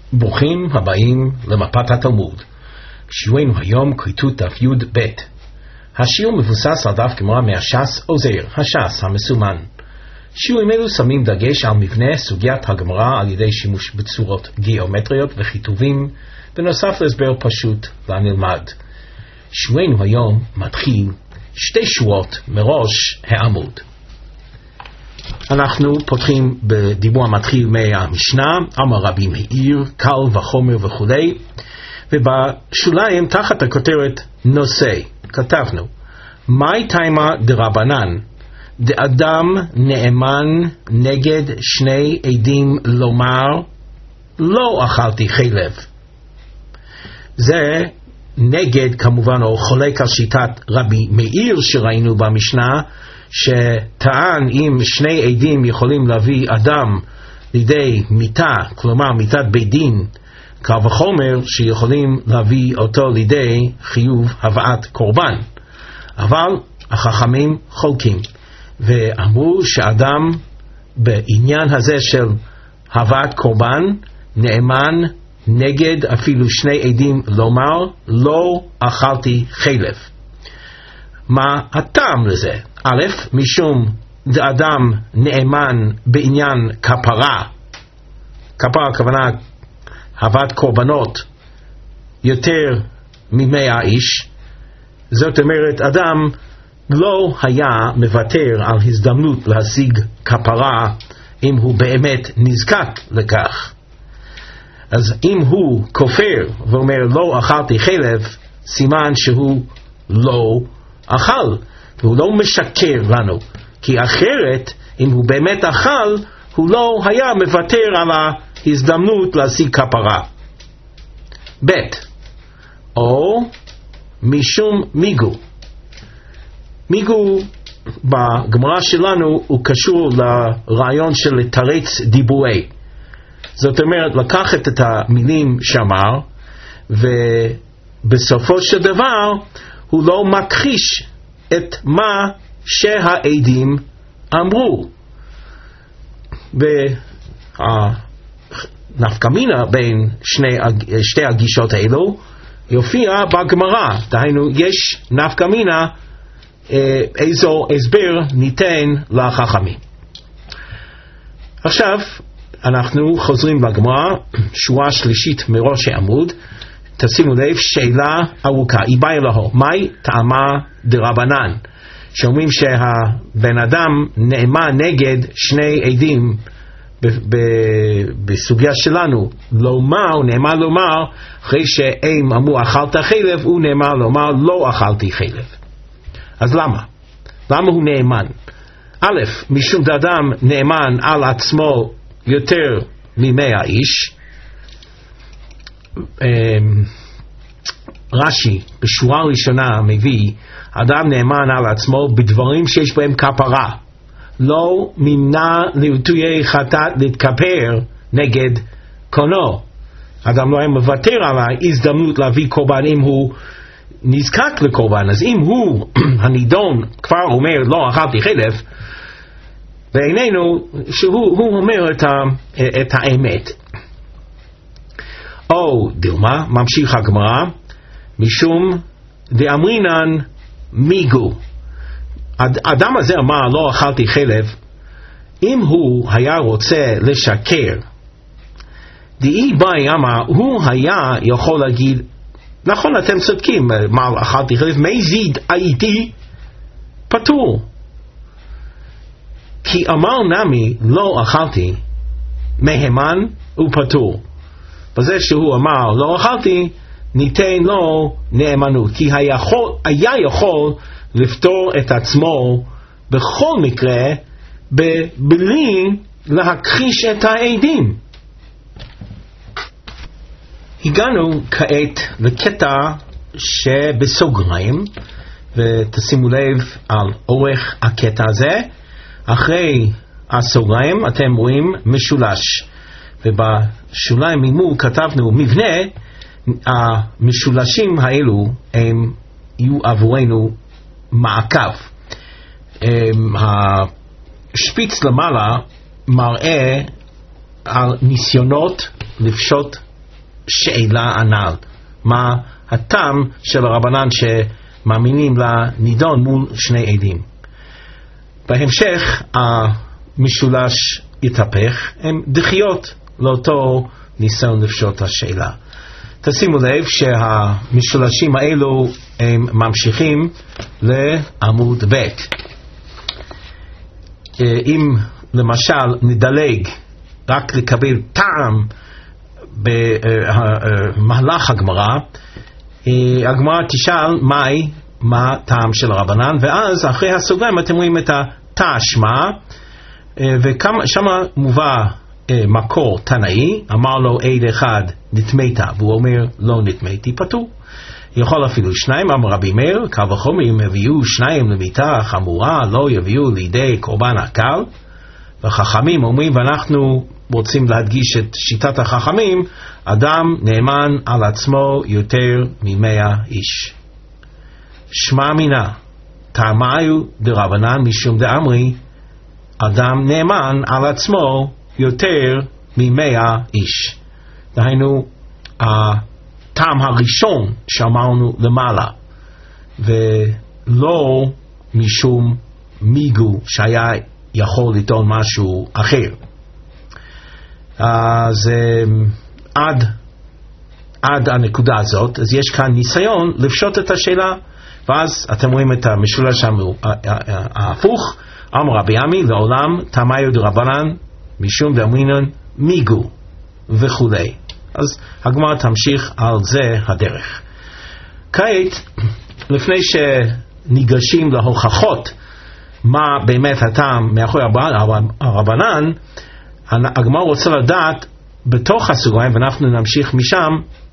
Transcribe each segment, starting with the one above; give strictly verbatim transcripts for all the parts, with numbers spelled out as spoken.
ברוכים הבאים למפת התלמוד. שיעורנו היום כריתות דף י"ב. השיעור מבוסס על דף גמרא מהש"ס עוזר, הש"ס המסומן. שיעורים אלו שמים דגש על מבנה סוגיית הגמרא על ידי שימוש בצורות גיאומטריות וכיתובים, בנוסף להסבר פשוט לנלמד. שיעורנו היום מתחיל שתי שורות מראש העמוד. אנחנו פותחים בדיבור המתחיל מהמשנה, אמר רבי מאיר, קל וחומר וכו', ובשוליים תחת הכותרת נושא, כתבנו, מאי תימא דרבנן, דאדם נאמן נגד שני עדים לומר, לא אכלתי חלב. זה נגד כמובן או חולק על שיטת רבי מאיר שראינו במשנה, שטען אם שני עדים יכולים להביא אדם לידי מיתה, כלומר מיתת בית דין, קל וחומר שיכולים להביא אותו לידי חיוב הבאת קורבן. אבל החכמים חולקים ואמרו שאדם בעניין הזה של הבאת קורבן נאמן נגד אפילו שני עדים לומר לא אכלתי חלב. מה הטעם לזה? א', משום אדם נאמן בעניין כפרה, כפרה הכוונה הבאת קורבנות יותר ממאה איש, זאת אומרת אדם לא היה מוותר על הזדמנות להשיג כפרה אם הוא באמת נזקק לכך. אז אם הוא כופר ואומר לא אכלתי חלב, סימן שהוא לא אכל, והוא לא משקר לנו, כי אחרת אם הוא באמת אכל הוא לא היה מוותר על ההזדמנות להשיג כפרה. ב' או משום מיגו. מיגו בגמרא שלנו הוא קשור לרעיון של לתרץ דיבורי, זאת אומרת לקחת את המילים שאמר ובסופו של דבר הוא לא מכחיש את מה שהעדים אמרו. והנפקמינה בין שני, שתי הגישות האלו יופיע בגמרא, דהיינו יש נפקמינה איזו הסבר ניתן לחכמים. עכשיו אנחנו חוזרים לגמרא, שורה שלישית מראש העמוד. תשימו לב, שאלה ארוכה, היא באה לו, מהי טעמה דרבנן? שאומרים שהבן אדם נאמן נגד שני עדים בסוגיה שלנו, לומר, הוא נאמן לומר, אחרי שהם אמרו אכלת חלב, הוא נאמן לומר לא אכלתי חלב. אז למה? למה הוא נאמן? א', משום אדם נאמן על עצמו יותר ממאה איש, רש"י בשורה ראשונה מביא אדם נאמן על עצמו בדברים שיש בהם כפרה, לא נמנע לעתויי חטאת להתכפר נגד קונו. אדם לא היה מוותר על ההזדמנות להביא קורבן אם הוא נזקק לקורבן. אז אם הוא הנידון כבר אומר לא אכלתי חלב, בעינינו שהוא הוא אומר את, ה, את האמת. או דילמה, ממשיך הגמרא, משום דאמרינן מיגו. האדם הזה אמר לא אכלתי חלב, אם הוא היה רוצה לשקר, דאי באי אמר, הוא היה יכול להגיד, נכון אתם צודקים, מה אכלתי חלב, מזיד הייתי פטור. כי אמר נמי לא אכלתי, מהימן ופטור. בזה שהוא אמר לא אכלתי, ניתן לו נאמנות, כי היה יכול, היה יכול לפתור את עצמו בכל מקרה בלי להכחיש את העדים. הגענו כעת לקטע שבסוגריים, ותשימו לב על אורך הקטע הזה. אחרי הסוגריים אתם רואים משולש, ובשוליים ממול כתבנו מבנה. המשולשים האלו הם יהיו עבורנו מעקב. השפיץ למעלה מראה על ניסיונות לפשוט השאלה הנ"ל? מה הטעם של הרבנן שמאמינים לנידון מול שני עדים? בהמשך המשולש יתהפך, הם דחיות לאותו ניסיון לפשוט את השאלה. תשימו לב שהמשולשים האלו הם ממשיכים לעמוד ב'. אם למשל נדלג רק לקבל טעם במהלך הגמרא, הגמרא תשאל מהי, מה טעם של הרבנן, ואז אחרי הסוגריים אתם רואים את התשמע, ושם מובא מקור תנאי, אמר לו עד אחד נטמאת, והוא אומר לא נטמאתי, פטור. יכול אפילו שניים, אמר רבי מאיר, קל וחומר אם יביאו שניים למיתה חמורה, לא יביאו לידי קורבן הקל. והחכמים אומרים, ואנחנו רוצים להדגיש את שיטת החכמים, אדם נאמן על עצמו יותר ממאה איש. שמע מינה, טעמיו דרבנן משום דאמרי, אדם נאמן על עצמו יותר ממאה איש. דהיינו, הטעם הראשון שאמרנו למעלה, ולא משום מיגו שהיה יכול לטעון משהו אחר. אז עד, עד הנקודה הזאת, אז יש כאן ניסיון לפשוט את השאלה, ואז אתם רואים את המשולש ההפוך, אמר רבי עמי לעולם טעמיו דרבנן משום דאמרינן מיגו וכו'. אז הגמרא תמשיך על זה הדרך. כעת, לפני שניגשים להוכחות מה באמת הטעם מאחורי הרבנן, הגמרא רוצה לדעת בתוך הסוגריים, ואנחנו נמשיך משם,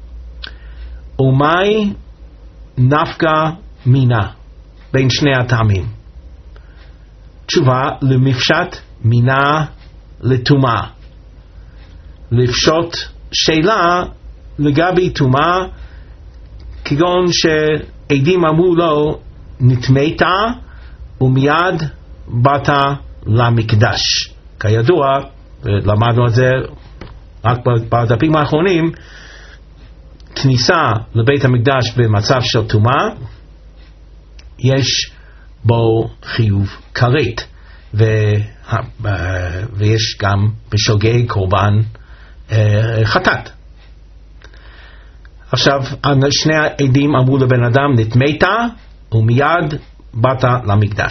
ומאי נפקא מינה בין שני הטעמים. תשובה, למפשט מינה לטומאה. לפשוט שאלה לגבי טומאה, כגון שעדים אמרו לו נטמאת ומיד באת למקדש. כידוע, למדנו את זה רק בדפים האחרונים, כניסה לבית המקדש במצב של טומאה, יש בו חיוב כרת, ו... ויש גם בשוגג קורבן חטאת. עכשיו, שני העדים אמרו לבן אדם נטמאת ומיד באת למקדש.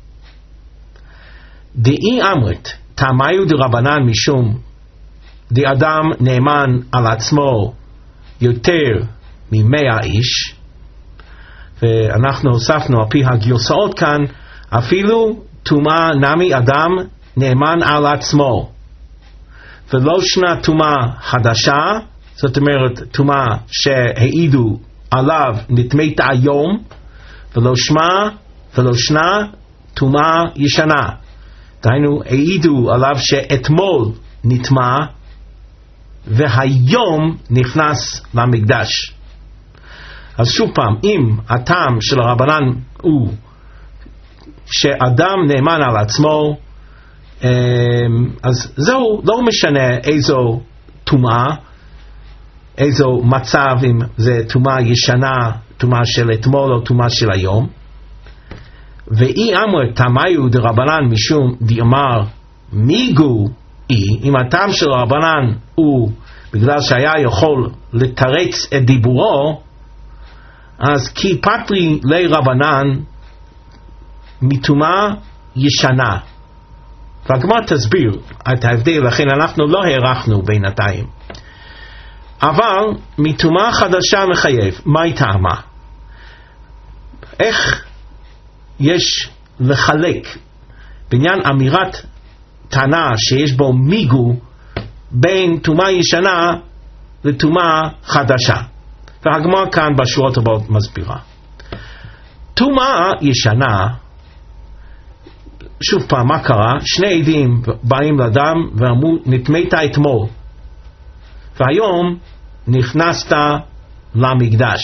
דאי אמרת טעמיו דרבנן משום דאדם נאמן על עצמו יותר ממאה איש, ואנחנו הוספנו על פי הגרסאות כאן, אפילו טומאה נמי אדם נאמן על עצמו, ולא שנה טומאה חדשה, זאת אומרת טומאה שהעידו עליו נטמאת היום, ולא שמה ולא שנה טומאה ישנה. דהיינו, העידו עליו שאתמול נטמא והיום נכנס למקדש. אז שוב פעם, אם הטעם של הרבנן הוא שאדם נאמן על עצמו, אז זהו, לא משנה איזו טומאה, איזו מצב, אם זה טומאה ישנה, טומאה של אתמול או טומאה של היום. ואי אמר טעמיו דרבנן משום דאמר מיגו אי, אם הטעם של הרבנן הוא בגלל שהיה יכול לתרץ את דיבורו, אז כי פטרי לי רבנן מטומאה ישנה. והגמרא תסביר את ההבדל, לכן אנחנו לא הערכנו בינתיים. אבל מטומאה חדשה מחייב, מה טעמה? איך יש לחלק בעניין אמירת טענה שיש בו מיגו בין טומאה ישנה לטומאה חדשה? והגמרא כאן בשורות הבאות מסבירה. טומאה ישנה, שוב פעם, מה קרה? שני עדים באים לאדם ואמרו נטמאת אתמול והיום נכנסת למקדש.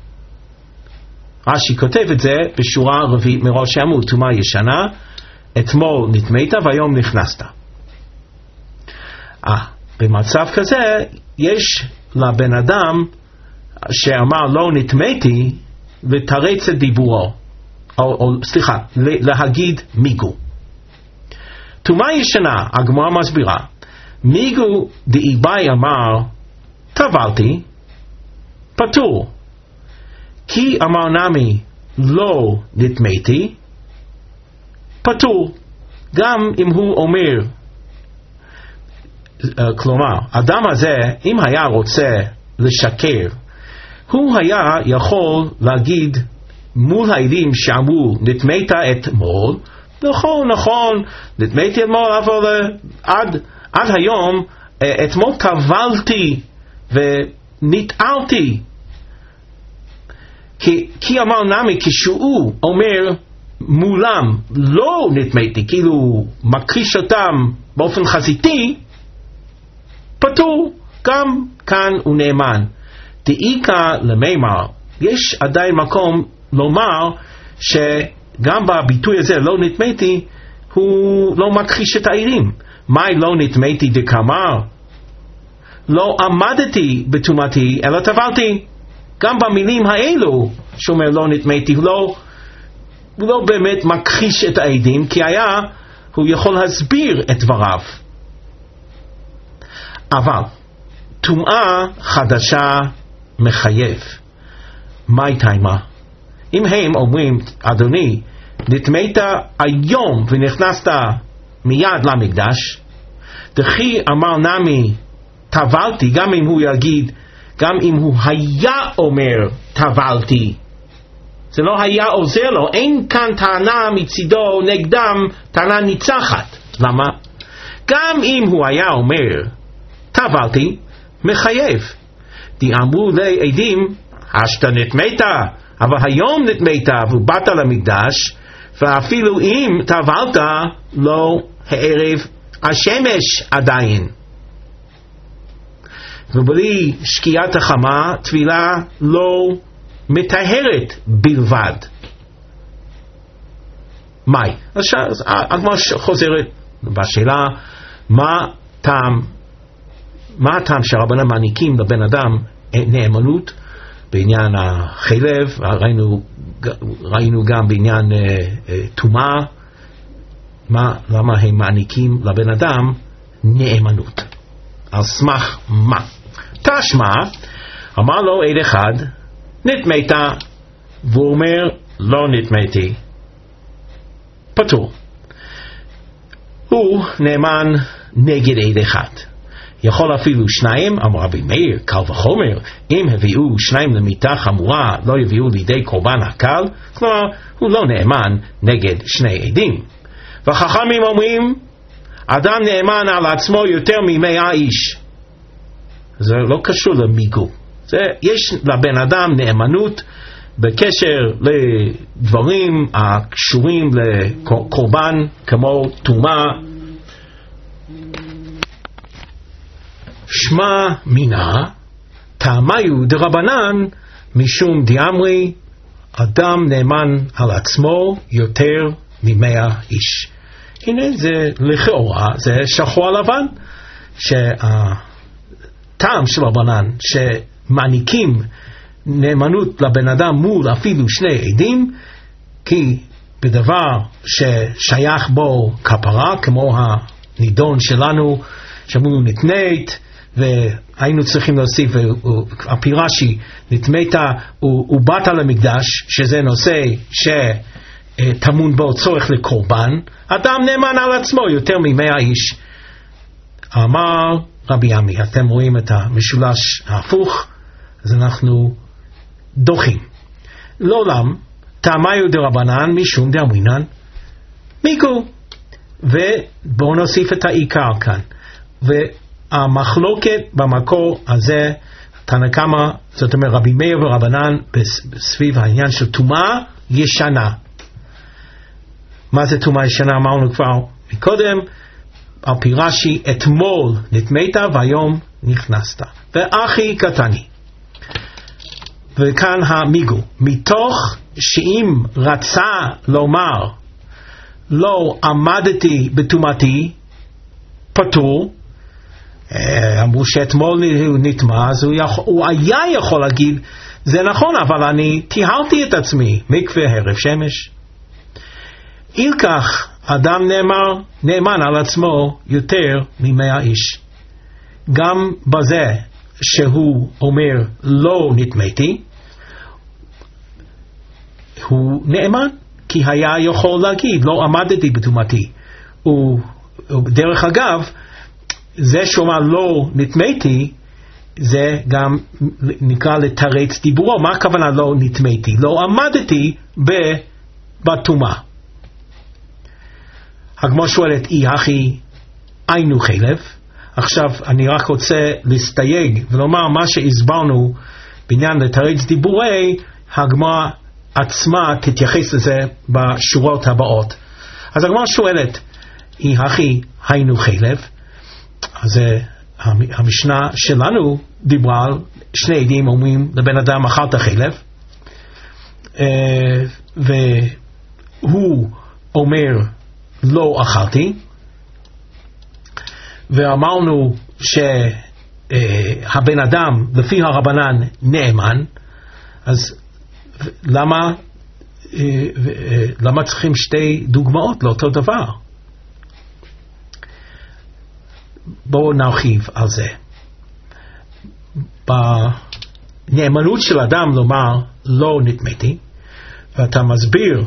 רש"י כותב את זה בשורה רביעית מראש העמוד, טומאה ישנה, אתמול נטמאת והיום נכנסת. אה, במצב כזה יש לבן אדם שאמר לא נטמאתי לתרץ את דיבורו, או, או סליחה, להגיד מיגו. טומאה ישנה, הגמרא מסבירה, מיגו דאיבאי אמר טבלתי, פטור. כי אמר נמי לא נטמאתי, פטור. גם אם הוא אומר, כלומר, אדם הזה, אם היה רוצה לשקר, הוא היה יכול להגיד מול העדים שאמרו נטמאת אתמול, נכון, נכון, נטמאתי אתמול, אבל עד, עד היום, אתמול טבלתי ונטעלתי. כי, כי אמר נמי, כשהוא אומר מולם לא נטמאתי, כאילו מכחיש אותם באופן חזיתי, פטור. גם כאן הוא נאמן. דאיקה למימר, יש עדיין מקום לומר שגם בביטוי הזה לא נטמאתי הוא לא מכחיש את העדים. מהי לא נטמאתי דקאמר? לא עמדתי בטומאתי אלא טבלתי. גם במילים האלו שאומר לא נטמאתי הוא לא, הוא לא באמת מכחיש את העדים, כי היה הוא יכול להסביר את דבריו. אבל טומאה חדשה מחייב. מה תימה? אם הם אומרים, אדוני, נטמאת היום ונכנסת מיד למקדש, דכי אמר נמי טבלתי, גם אם הוא יגיד, גם אם הוא היה אומר טבלתי, זה לא היה עוזר לו. אין כאן טענה מצידו נגדם, טענה ניצחת. למה? גם אם הוא היה אומר טבלתי, מחייב. אמרו לעדים, השתה נטמאת, אבל היום נטמאת ובאת למקדש, ואפילו אם טבלת לא הערב השמש עדיין. ובלי שקיעת החמה טבילה לא מטהרת בלבד. מהי? אז הגמרא חוזרת בשאלה, מה טעם מה הטעם שהרבנן מעניקים לבן אדם נאמנות בעניין החלב, ראינו, ראינו גם בעניין טומאה, מה, למה הם מעניקים לבן אדם נאמנות? על סמך מה? תשמע, אמר לו עד אחד, נטמאת, והוא אומר, לא נטמאתי, פטור. הוא נאמן נגד עד אחד. יכול אפילו שניים, אמר רבי מאיר, קל וחומר, אם הביאו שניים למיתה חמורה, לא יביאו לידי קורבן הקל, כלומר, הוא לא נאמן נגד שני עדים. והחכמים אומרים, אדם נאמן על עצמו יותר ממאה איש. זה לא קשור למיגו. זה, יש לבן אדם נאמנות בקשר לדברים הקשורים לקורבן, כמו טומאה. שמע מינה, טעמיו דרבנן, משום דיאמרי, אדם נאמן על עצמו יותר ממאה איש. הנה זה לכאורה, זה שחור לבן, שהטעם של רבנן, שמעניקים נאמנות לבן אדם מול אפילו שני עדים, כי בדבר ששייך בו כפרה, כמו הנידון שלנו, שאמרו נטמאת, והיינו צריכים להוסיף, הפירשי נטמאת ובאת למקדש, שזה נושא שטמון בו צורך לקורבן, אדם נאמן על עצמו יותר ממאה איש. אמר רבי עמי, אתם רואים את המשולש ההפוך, אז אנחנו דוחים. לעולם, טעמיו דרבנן משום דאמרינן מיגו. ובואו נוסיף את העיקר כאן. והמחלוקת במקור הזה, תנא קמא, זאת אומרת רבי מאיר ורבנן, סביב העניין של טומאה ישנה. מה זה טומאה ישנה? אמרנו כבר מקודם, על פי רש"י, אתמול נטמאת והיום נכנסת. ואחי קטני. וכאן המיגו. מתוך שאם רצה לומר, לא עמדתי בטומאתי, פטור, אמרו שאתמול הוא נטמע, אז הוא, יכול, הוא היה יכול להגיד, זה נכון, אבל אני טיהרתי את עצמי, מקווה הרב שמש. אי כך, אדם נאמר, נאמן על עצמו יותר ממאה איש. גם בזה שהוא אומר לא נטמאתי, הוא נאמן, כי היה יכול להגיד לא עמדתי בטומאתי. ודרך אגב, זה שאומר לא נטמאתי, זה גם נקרא לתרץ דיבורו. מה הכוונה לא נטמאתי? לא עמדתי בטומאה. הגמרא שואלת, אי הכי היינו חלב? עכשיו אני רק רוצה להסתייג ולומר מה שהסברנו בעניין לתרץ דיבורי, הגמרא עצמה תתייחס לזה בשורות הבאות. אז הגמרא שואלת, אי הכי היינו חלב? אז המשנה שלנו דיברה על שני עדים אומרים לבן אדם אכלת חלב, והוא אומר לא אכלתי, ואמרנו שהבן אדם לפי הרבנן נאמן, אז למה למה צריכים שתי דוגמאות לאותו דבר? בואו נרחיב על זה. בנאמנות של אדם לומר לא נטמאתי, ואתה מסביר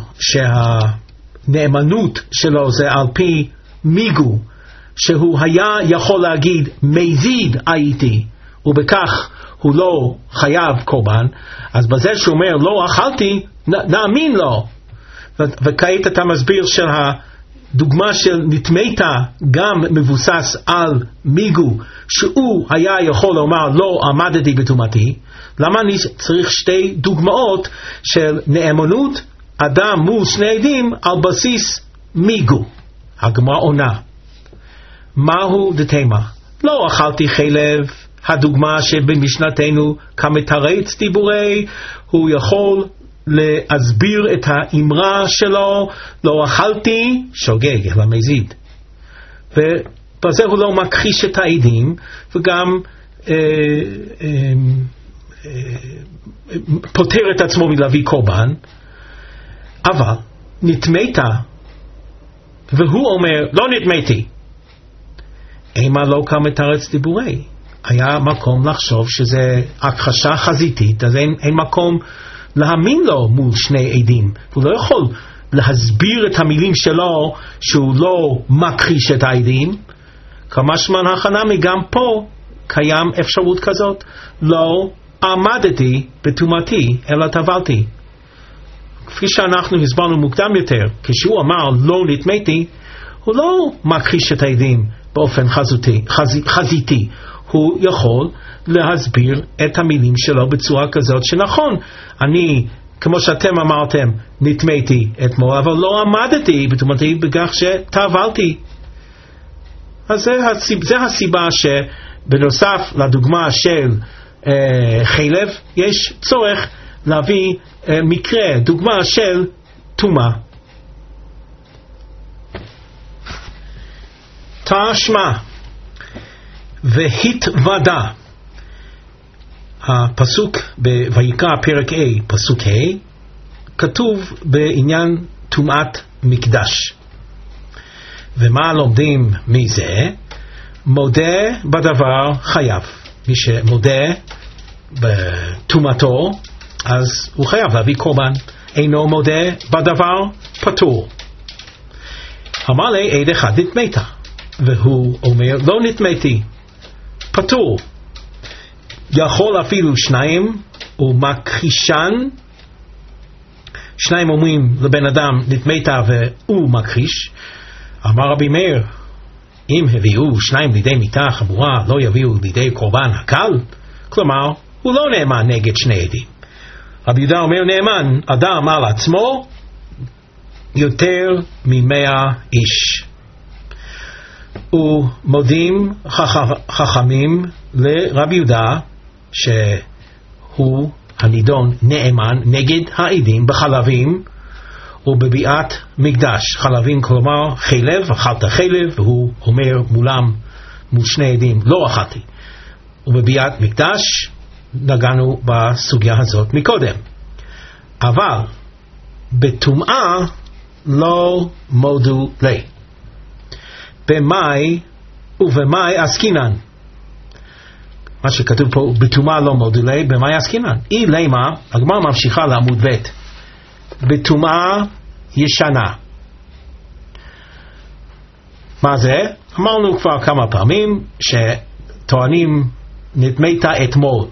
שהנאמנות שלו זה על פי מיגו, שהוא היה יכול להגיד מזיד הייתי, ובכך הוא לא חייב קורבן, אז בזה שהוא אומר לא אכלתי, נאמין לו. וכעת אתה מסביר שהדוגמה של נטמאת גם מבוסס על מיגו, שהוא היה יכול לומר לא עמדתי בטומאתי. למה אני צריך שתי דוגמאות של נאמנות אדם מול שני עדים על בסיס מיגו? הגמרא עונה, מהו דתימה? לא אכלתי חלב, הדוגמה שבמשנתנו כמתרץ דיבורי, הוא יכול להסביר את האמרה שלו, לא אכלתי, שוגג, אלא מזיד. ובזה הוא לא מכחיש את העדים, וגם אה, אה, אה, פותר את עצמו מלהביא קורבן. אבל נטמאת, והוא אומר לא נטמאתי, אימה לא כמתרץ דיבורי. היה מקום לחשוב שזה הכחשה חזיתית, אז אין, אין מקום להאמין לו מול שני עדים. הוא לא יכול להסביר את המילים שלו שהוא לא מכחיש את העדים. כמשמע החנמי, גם פה קיים אפשרות כזאת. לא עמדתי בטומאתי אלא טבלתי. כפי שאנחנו הסברנו מוקדם יותר, כשהוא אמר לא נטמאתי, הוא לא מכחיש את העדים באופן חזותי, חז, חזיתי. הוא יכול להסביר את המילים שלו בצורה כזאת שנכון, אני, כמו שאתם אמרתם, נטמאתי אתמול, אבל לא עמדתי בטומאתי בכך שטבלתי. אז זה הסיבה, זה הסיבה שבנוסף לדוגמה של אה, חלב, יש צורך להביא אה, מקרה, דוגמה של טומאה. תשמע והתוודע. הפסוק בויקרא פרק A, פסוק ה', כתוב בעניין טומאת מקדש. ומה לומדים מזה? מודה בדבר חייב. מי שמודה בטומאתו, אז הוא חייב להביא קורבן. אינו מודה בדבר פטור. אמר לי עד אחד נטמאת, והוא אומר לא נטמאתי, פטור. יכול אפילו שניים ומכחישן. שניים אומרים לבן אדם נטמאת והוא מכחיש. אמר רבי מאיר, אם הביאו שניים לידי מיתה חמורה לא יביאו לידי קורבן הקל? כלומר הוא לא נאמן נגד שני עדים. רבי יהודה אומר נאמן אדם על עצמו יותר ממאה איש. ומודים חכמים לרבי יהודה שהוא הנידון נאמן נגד העדים בחלבים ובביאת מקדש. חלבים כלומר חלב, אכלת חלב, והוא אומר מולם מול שני עדים לא אכלתי. ובביאת מקדש נגענו בסוגיה הזאת מקודם. אבל בטומאה לא מודו לי. במאי ובמאי עסקינן. מה שכתוב פה, בטומאה לא מודו לי, במאי עסקינן. אי למה, הגמרא ממשיכה לעמוד ב', בטומאה ישנה. מה זה? אמרנו כבר כמה פעמים שטוענים נטמאת אתמול,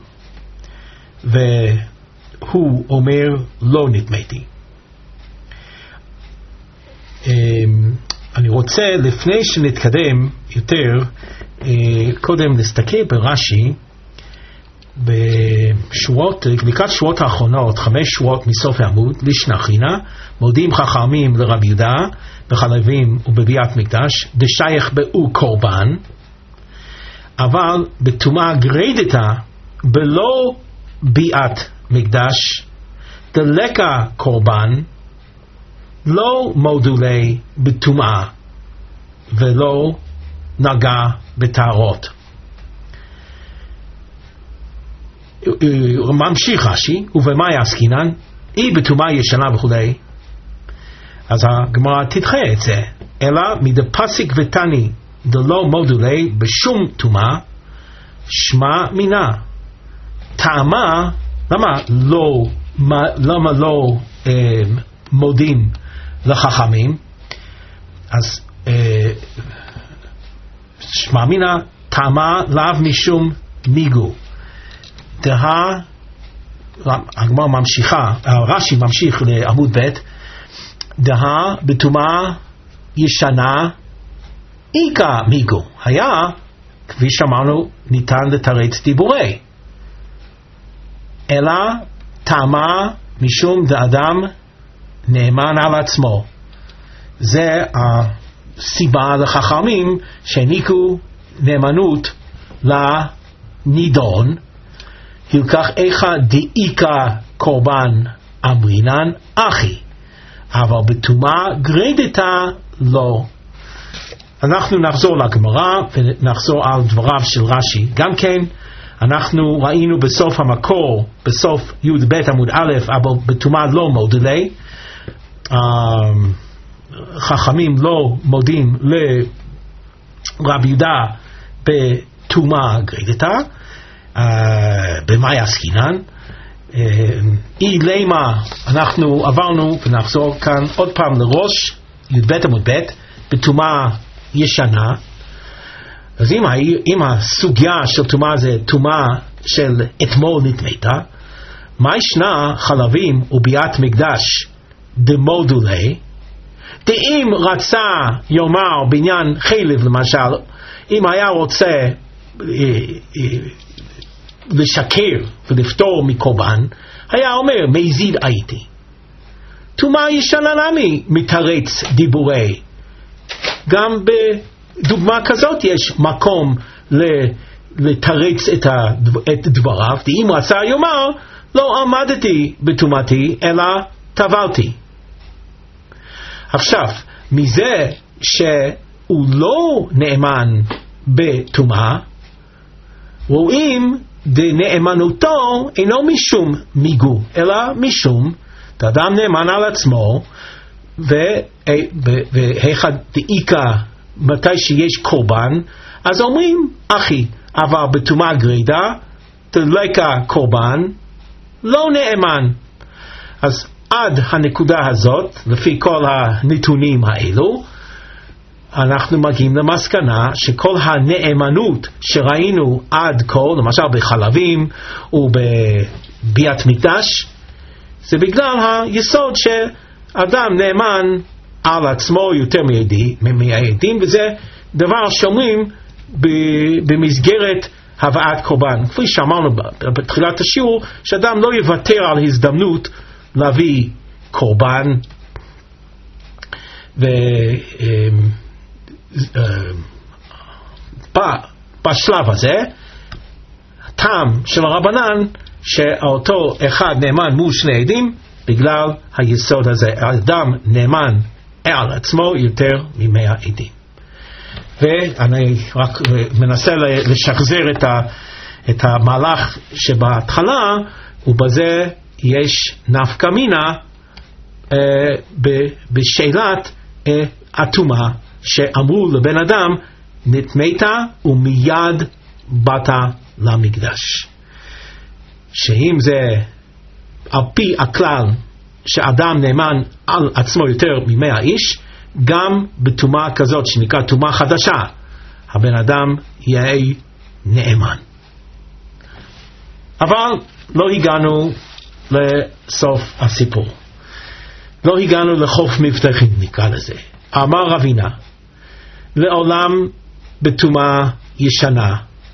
והוא אומר לא נטמאתי. אני רוצה לפני שנתקדם יותר קודם להסתכל ברש"י בשורות, לקראת שורות האחרונות, חמש שורות מסוף העמוד, לשנחינה, מודיעים חכמים לרבי יהודה בחלבים ובביאת מקדש, דשייך באו קורבן, אבל בטומאה גריידתה בלא ביאת מקדש, דלקה קורבן, לא מודו לי בטומאה ולא נגע בטהרות. ממשיך רש"י, ובמה יעסקינן? אי בטומאה ישנה וכולי. אז הגמרא תדחה את זה, אלא מדפסיק ותני דלא מודו לי בשום טומאה, שמע מינה. טעמה, למה לא, למה לא אה, מודים לחכמים? אז אה, שמע מינה, טעמה לאו משום ניגו. דה, הגמרא ממשיכה, רש"י ממשיך לעמוד ב', דה בטומאה ישנה איקה מיגו. היה, כפי שאמרנו, ניתן לתרץ דיבורי. אלא טעמה משום דאדם נאמן על עצמו. זה הסיבה לחכמים שהעניקו נאמנות לנידון. הלקח איכה דאיקה קורבן אמרינן אחי, אבל בטומאה גריידתה לא. אנחנו נחזור לגמרא ונחזור על דבריו של רש"י. גם כן אנחנו ראינו בסוף המקור, בסוף י"ב עמוד א', אבל בטומאה לא מודו לי. חכמים לא מודים לרבי יהודה בטומאה גריידתה. במאי עסקינן. אי למה אנחנו עברנו ונחזור כאן עוד פעם לראש י"ב עמוד ב', בטומאה ישנה. אז אם, אם הסוגיה של טומאה זה טומאה של אתמול נטמאתה, מה ישנה חלבים וביאת מקדש דמודו לי? דאם רצה יאמר בעניין חלב למשל, אם היה רוצה לשקר ולפטור מקורבן, היה אומר מזיד הייתי. טומאה ישנה למי מתרץ דיבורי. גם בדוגמה כזאת יש מקום לתרץ את, את דבריו. אם רצה יאמר לא עמדתי בטומאתי אלא טבלתי. עכשיו, מזה שהוא לא נאמן בטומאה, רואים דנאמנותו אינו משום מיגו, אלא משום אדם נאמן על עצמו, והיכד דאיקה מתי שיש קורבן, אז אומרים אחי, אבל בטומאה גרידה דלקה קורבן לא נאמן. אז עד הנקודה הזאת, לפי כל הנתונים האלו, אנחנו מגיעים למסקנה שכל הנאמנות שראינו עד כה, למשל בחלבים ובביאת מקדש, זה בגלל היסוד שאדם נאמן על עצמו יותר מהעדים, וזה דבר שאומרים במסגרת הבאת קורבן. כפי שאמרנו בתחילת השיעור, שאדם לא יוותר על הזדמנות להביא קורבן, ו בשלב הזה הטעם של הרבנן שאותו אחד נאמן מול שני עדים בגלל היסוד הזה, האדם נאמן על עצמו יותר ממאה עדים. ואני רק מנסה לשחזר את, ה, את המהלך שבהתחלה, ובזה יש נפקא מינה אה, בשאלת אה, הטומאה, שאמרו לבן אדם, נטמאת ומיד באת למקדש. שאם זה על פי הכלל שאדם נאמן על עצמו יותר ממאה איש, גם בטומאה כזאת שנקרא טומאה חדשה, הבן אדם יהיה נאמן. אבל לא הגענו לסוף הסיפור. לא הגענו לחוף מבטחים, נקרא לזה. אמר רבינה, לעולם בטומאה ישנה.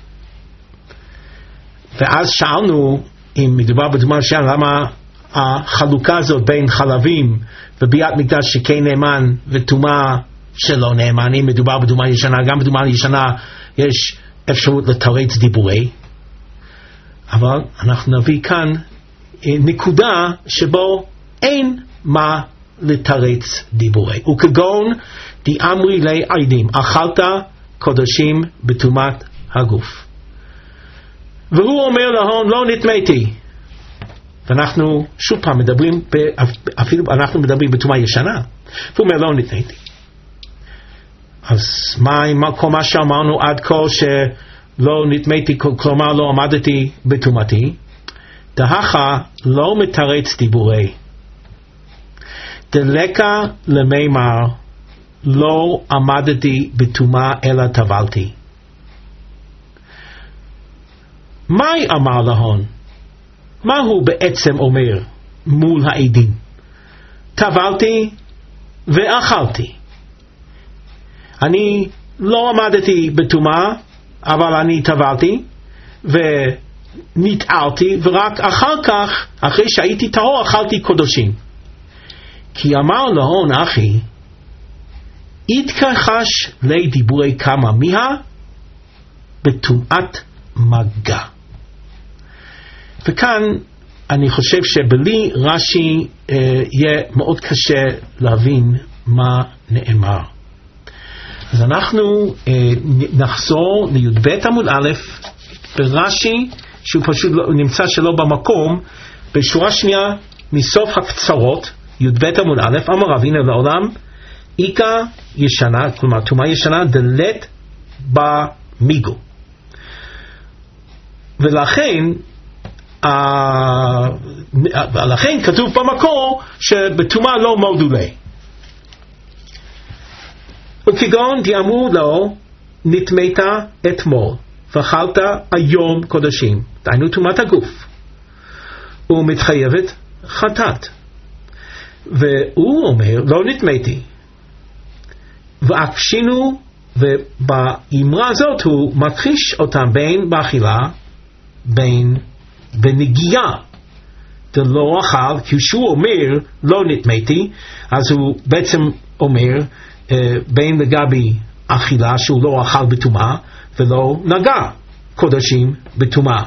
ואז שאלנו, אם מדובר בטומאה ישנה, למה החלוקה הזאת בין חלבים וביאת מקדש שכן נאמן וטומאה שלא נאמן? אם מדובר בטומאה ישנה, גם בטומאה ישנה יש אפשרות לתרץ דיבורי. אבל אנחנו נביא כאן נקודה שבו אין מה לתרץ דיבורי. וכגון דאמרי לעדים, אכלת קודשים בטומאת הגוף. והוא אומר להון, לא נטמאתי. ואנחנו שוב פעם מדברים, אפילו אנחנו מדברים בטומאה ישנה. והוא אומר, לא נטמאתי. אז מה עם כל מה שאמרנו עד כה שלא נטמאתי, כלומר לא עמדתי בטומאתי? דהכה לא מתרץ דיבורי. דלקה למימר, לא עמדתי בטומאה אלא טבלתי. מהי אמר להון? מה הוא בעצם אומר מול העדים? טבלתי ואכלתי. אני לא עמדתי בטומאה, אבל אני טבלתי ונטעלתי, ורק אחר כך, אחרי שהייתי טהור, אכלתי קודשים. כי אמר להון אחי, התכחש לדיבורי כמה מיה בטומאת מגע. וכאן אני חושב שבלי רש"י אה, יהיה מאוד קשה להבין מה נאמר. אז אנחנו אה, נחזור לי"ב עמוד א' ברש"י, שהוא פשוט לא, נמצא שלא במקום, בשורה שנייה מסוף הקצרות, י"ב עמוד א', אמר רבינה לעולם, איקה ישנה, כלומר טומאה ישנה, דלת במיגו. ולכן, Uh, לכן כתוב במקור שבטומאה לא מודולה. וכגון דאמרו לו, נטמאת אתמול ואכלת היום קודשים, דהיינו טומאת הגוף, ומתחייבת חטאת. והוא אומר, לא נטמאתי. ואקשינו, ובאמרה הזאת הוא מכחיש אותם בין באכילה, בין בנגיעה. דלא אכל, כי שהוא אומר לא נטמאתי, אז הוא בעצם אומר אה, בין לגבי אכילה שהוא לא אכל בטומאה ולא נגע קודשים בטומאה.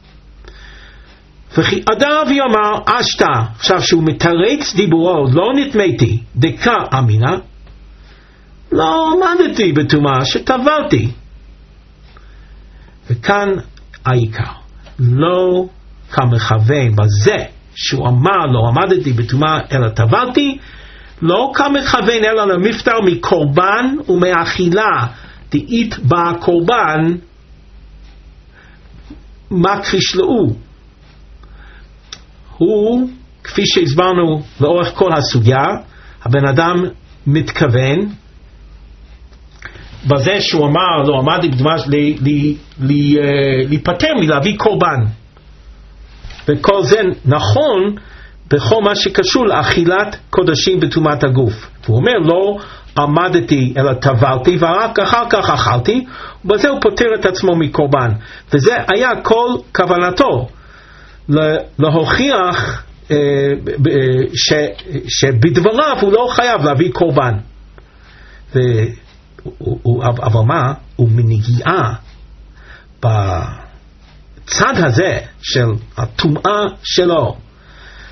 וכי אדם ויאמר אשתה, עכשיו שהוא מתרץ דיבורו לא נטמאתי, דקה אמינה, לא עמדתי בטומאה שטבלתי. וכאן העיקר, לא כמכוון בזה שהוא אמר לא עמדתי בטומאה אלא טבלתי, לא כמכוון אלא למפטר מקורבן ומאכילה דאית בה קורבן מכחיש לאו. הוא, כפי שהסברנו לאורך כל הסוגיה, הבן אדם מתכוון בזה שהוא אמר לא עמדתי בטומאה להיפטר מלהביא קורבן. וכל זה נכון בכל מה שקשור לאכילת קודשים בטומאת הגוף. הוא אומר לא עמדתי אלא טבלתי ורק אחר כך אכלתי, ובזה הוא פותר את עצמו מקורבן. וזה היה כל כוונתו, להוכיח אה, ש, שבדבריו הוא לא חייב להביא קורבן. ו, הוא, אבל מה? הוא מנגיעה בצד הזה של הטומאה שלו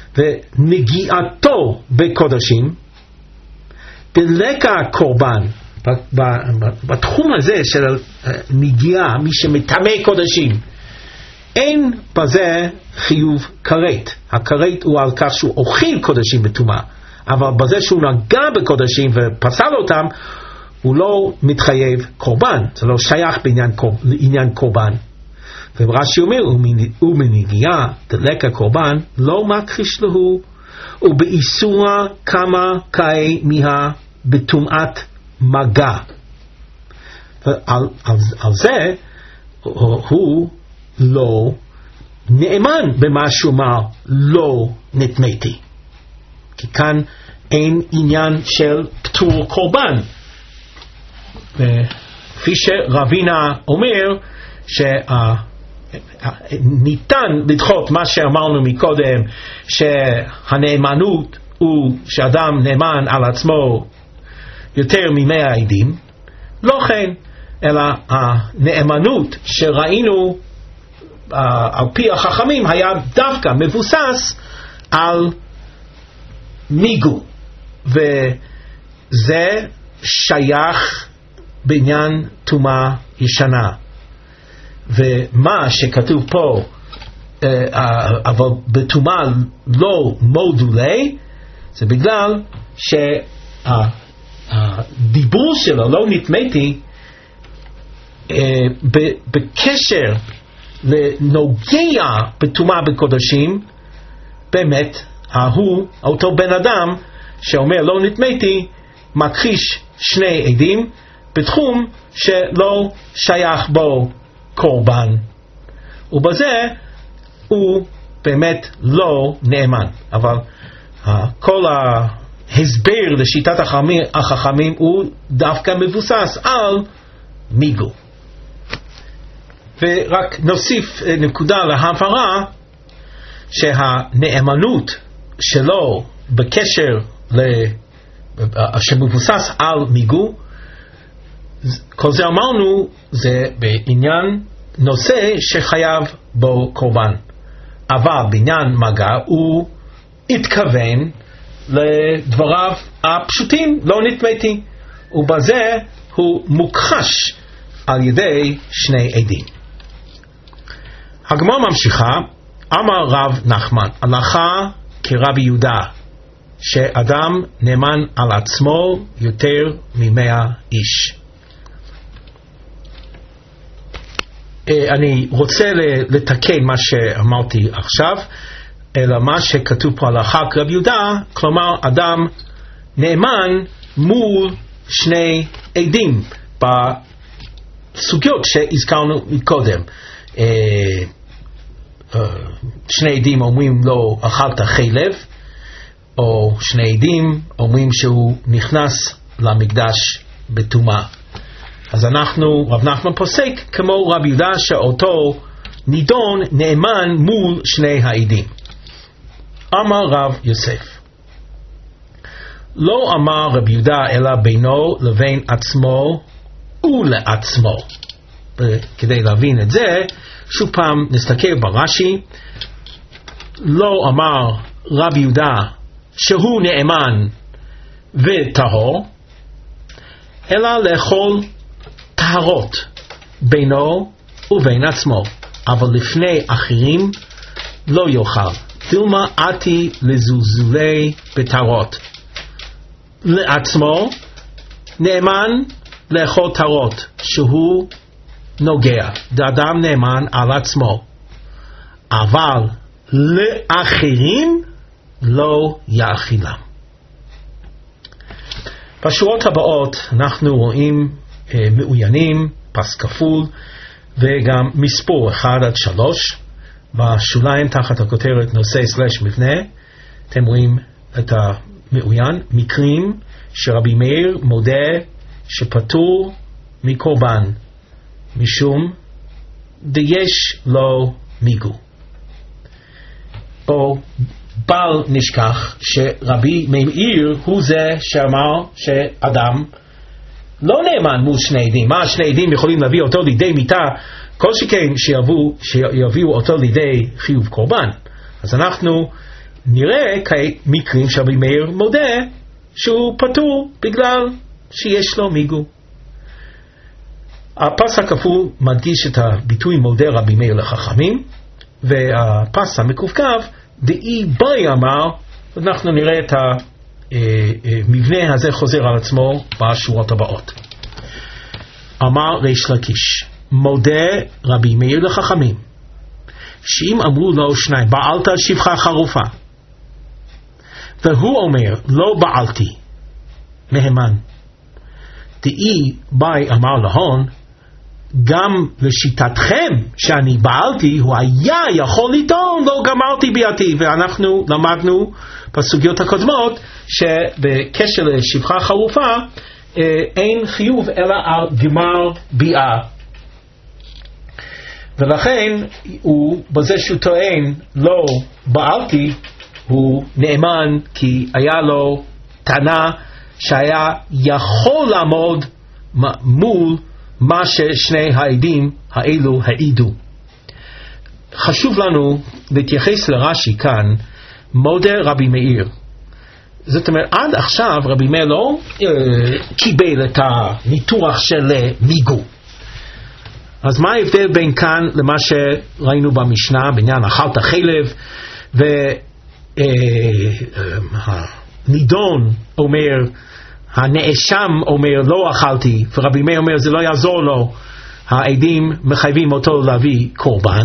ונגיעתו בקודשים, דלקה קורבן בתחום הזה של נגיעה, מי שמטמא קודשים, אין בזה חיוב כרת. הכרת הוא על כך שהוא אוכל קודשים בטומאה, אבל בזה שהוא נגע בקודשים ופסל אותם, הוא לא מתחייב קורבן, זה לא שייך בעניין קורבן. ורש"י אומר, ומנגיעה דלק הקורבן לא מכחיש לו, ובאיסורה כמה כאי מה בטומאת מגע. ועל על, על זה הוא לא נאמן במה שהוא אמר לא נטמאתי, כי כאן אין עניין של פטור קורבן. וכפי שרבינה אומר שניתן לדחות מה שאמרנו מקודם, שהנאמנות הוא שאדם נאמן על עצמו יותר ממאה עדים, לא כן, אלא הנאמנות שראינו uh, על פי החכמים היה דווקא מבוסס על מיגו, וזה שייך בעניין טומאה ישנה. ומה שכתוב פה uh, uh, אבל בטומאה לא מודולי, זה בגלל שהדיבור uh, שלו לא נטמאתי uh, בקשר לנוגע בטומאה בקודשים, באמת הוא אותו בן אדם שאומר לא נטמאתי מכחיש שני עדים בתחום שלא שייך בו קורבן, ובזה הוא באמת לא נאמן. אבל uh, כל ההסבר לשיטת החכמים, החכמים הוא דווקא מבוסס על מיגו. ורק נוסיף נקודה להבהרה, שהנאמנות שלו בקשר שמבוסס על מיגו, כל זה אמרנו זה בעניין נושא שחייב בו קורבן, אבל בעניין מגע הוא התכוון לדבריו הפשוטים לא נטמאתי, ובזה הוא מוכחש על ידי שני עדים. הגמרא ממשיכה, אמר רב נחמן, הלכה כרבי יהודה, שאדם נאמן על עצמו יותר ממאה איש. אני רוצה לתקן מה שאמרתי עכשיו, אלא מה שכתוב פה הלכה כרבי יהודה, כלומר אדם נאמן מול שני עדים בסוגיות שהזכרנו מקודם. שני עדים אומרים לו אכלת חלב, או שני עדים אומרים שהוא נכנס למקדש בטומאה. אז אנחנו, רב נחמן פוסק כמו רבי יהודה שאותו נידון נאמן מול שני העדים. אמר רב יוסף, לא אמר רבי יהודה אלא בינו לבין עצמו ולעצמו. כדי להבין את זה, שוב פעם נסתכל ברש"י, לא אמר רבי יהודה שהוא נאמן וטהור, אלא לאכול טהרות בינו ובין עצמו, אבל לפני אחרים לא יאכל. דילמה עתי לזולזולי בטהרות. לעצמו נאמן לאכול טהרות שהוא נוגע, אדם נאמן על עצמו, אבל לאחרים לא יאכילם. בשורות הבאות אנחנו רואים אה, מאוינים, פס כפול וגם מספור אחד עד שלוש. בשוליים תחת הכותרת נושא סלש מבנה אתם רואים את המאוין, מקרים שרבי מאיר מודה שפטור מקורבן משום דיש לו מיגו. או בל נשכח שרבי מאיר הוא זה שאמר שאדם לא נאמן מול שני עדים. מה שני עדים יכולים להביא אותו לידי מיתה, כל שכן שיביאו, שיביאו אותו לידי חיוב קורבן. אז אנחנו נראה כעת מקרים שרבי מאיר מודה שהוא פטור בגלל שיש לו מיגו. הפס הכפול מדגיש את הביטוי מודה רבי מאיר לחכמים, והפס המקווקו דאי באי אמר, אנחנו נראה את המבנה הזה חוזר על עצמו בשורות הבאות. אמר ריש לקיש, מודה רבי מאיר לחכמים, שאם אמרו לו שניים, בעלת שפחה חרופה, והוא אומר, לא בעלתי, מהימן, דאי באי אמר להון, גם לשיטתכם שאני בעלתי, הוא היה יכול לטעון, לא גמרתי ביאתי. ואנחנו למדנו בסוגיות הקודמות שבקשר לשפחה חרופה אין חיוב אלא על גמר ביאה, ולכן הוא בזה שהוא טוען לא בעלתי הוא נאמן, כי היה לו טענה שהיה יכול לעמוד מול מה ששני העדים האלו העידו. חשוב לנו להתייחס לרש"י כאן, מודה רבי מאיר. זאת אומרת, עד עכשיו רבי מאיר לא אה, קיבל את הניתוח של מיגו. אז מה ההבדל בין כאן למה שראינו במשנה, בעניין אכלת חלב, והנידון אומר, הנאשם אומר לא אכלתי, ורבי מאיר אומר זה לא יעזור לו, העדים מחייבים אותו להביא קורבן,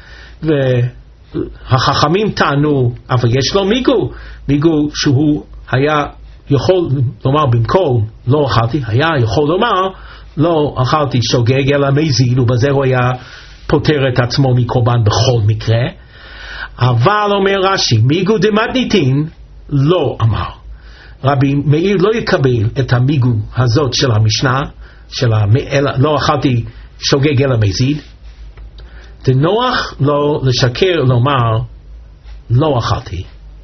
והחכמים טענו אבל יש לו מיגו, מיגו שהוא היה יכול לומר במקום לא אכלתי, היה יכול לומר לא אכלתי שוגג אלא מזיד, ובזה הוא היה פותר את עצמו מקורבן בכל מקרה. אבל אומר רש"י, מיגו דמתניתין לא אמר. רבי מאיר לא יקבל את המיגו הזאת של המשנה, של המ... לא אכלתי שוגג אלא מזיד. דנוח לו לשקר לומר לא אכלתי.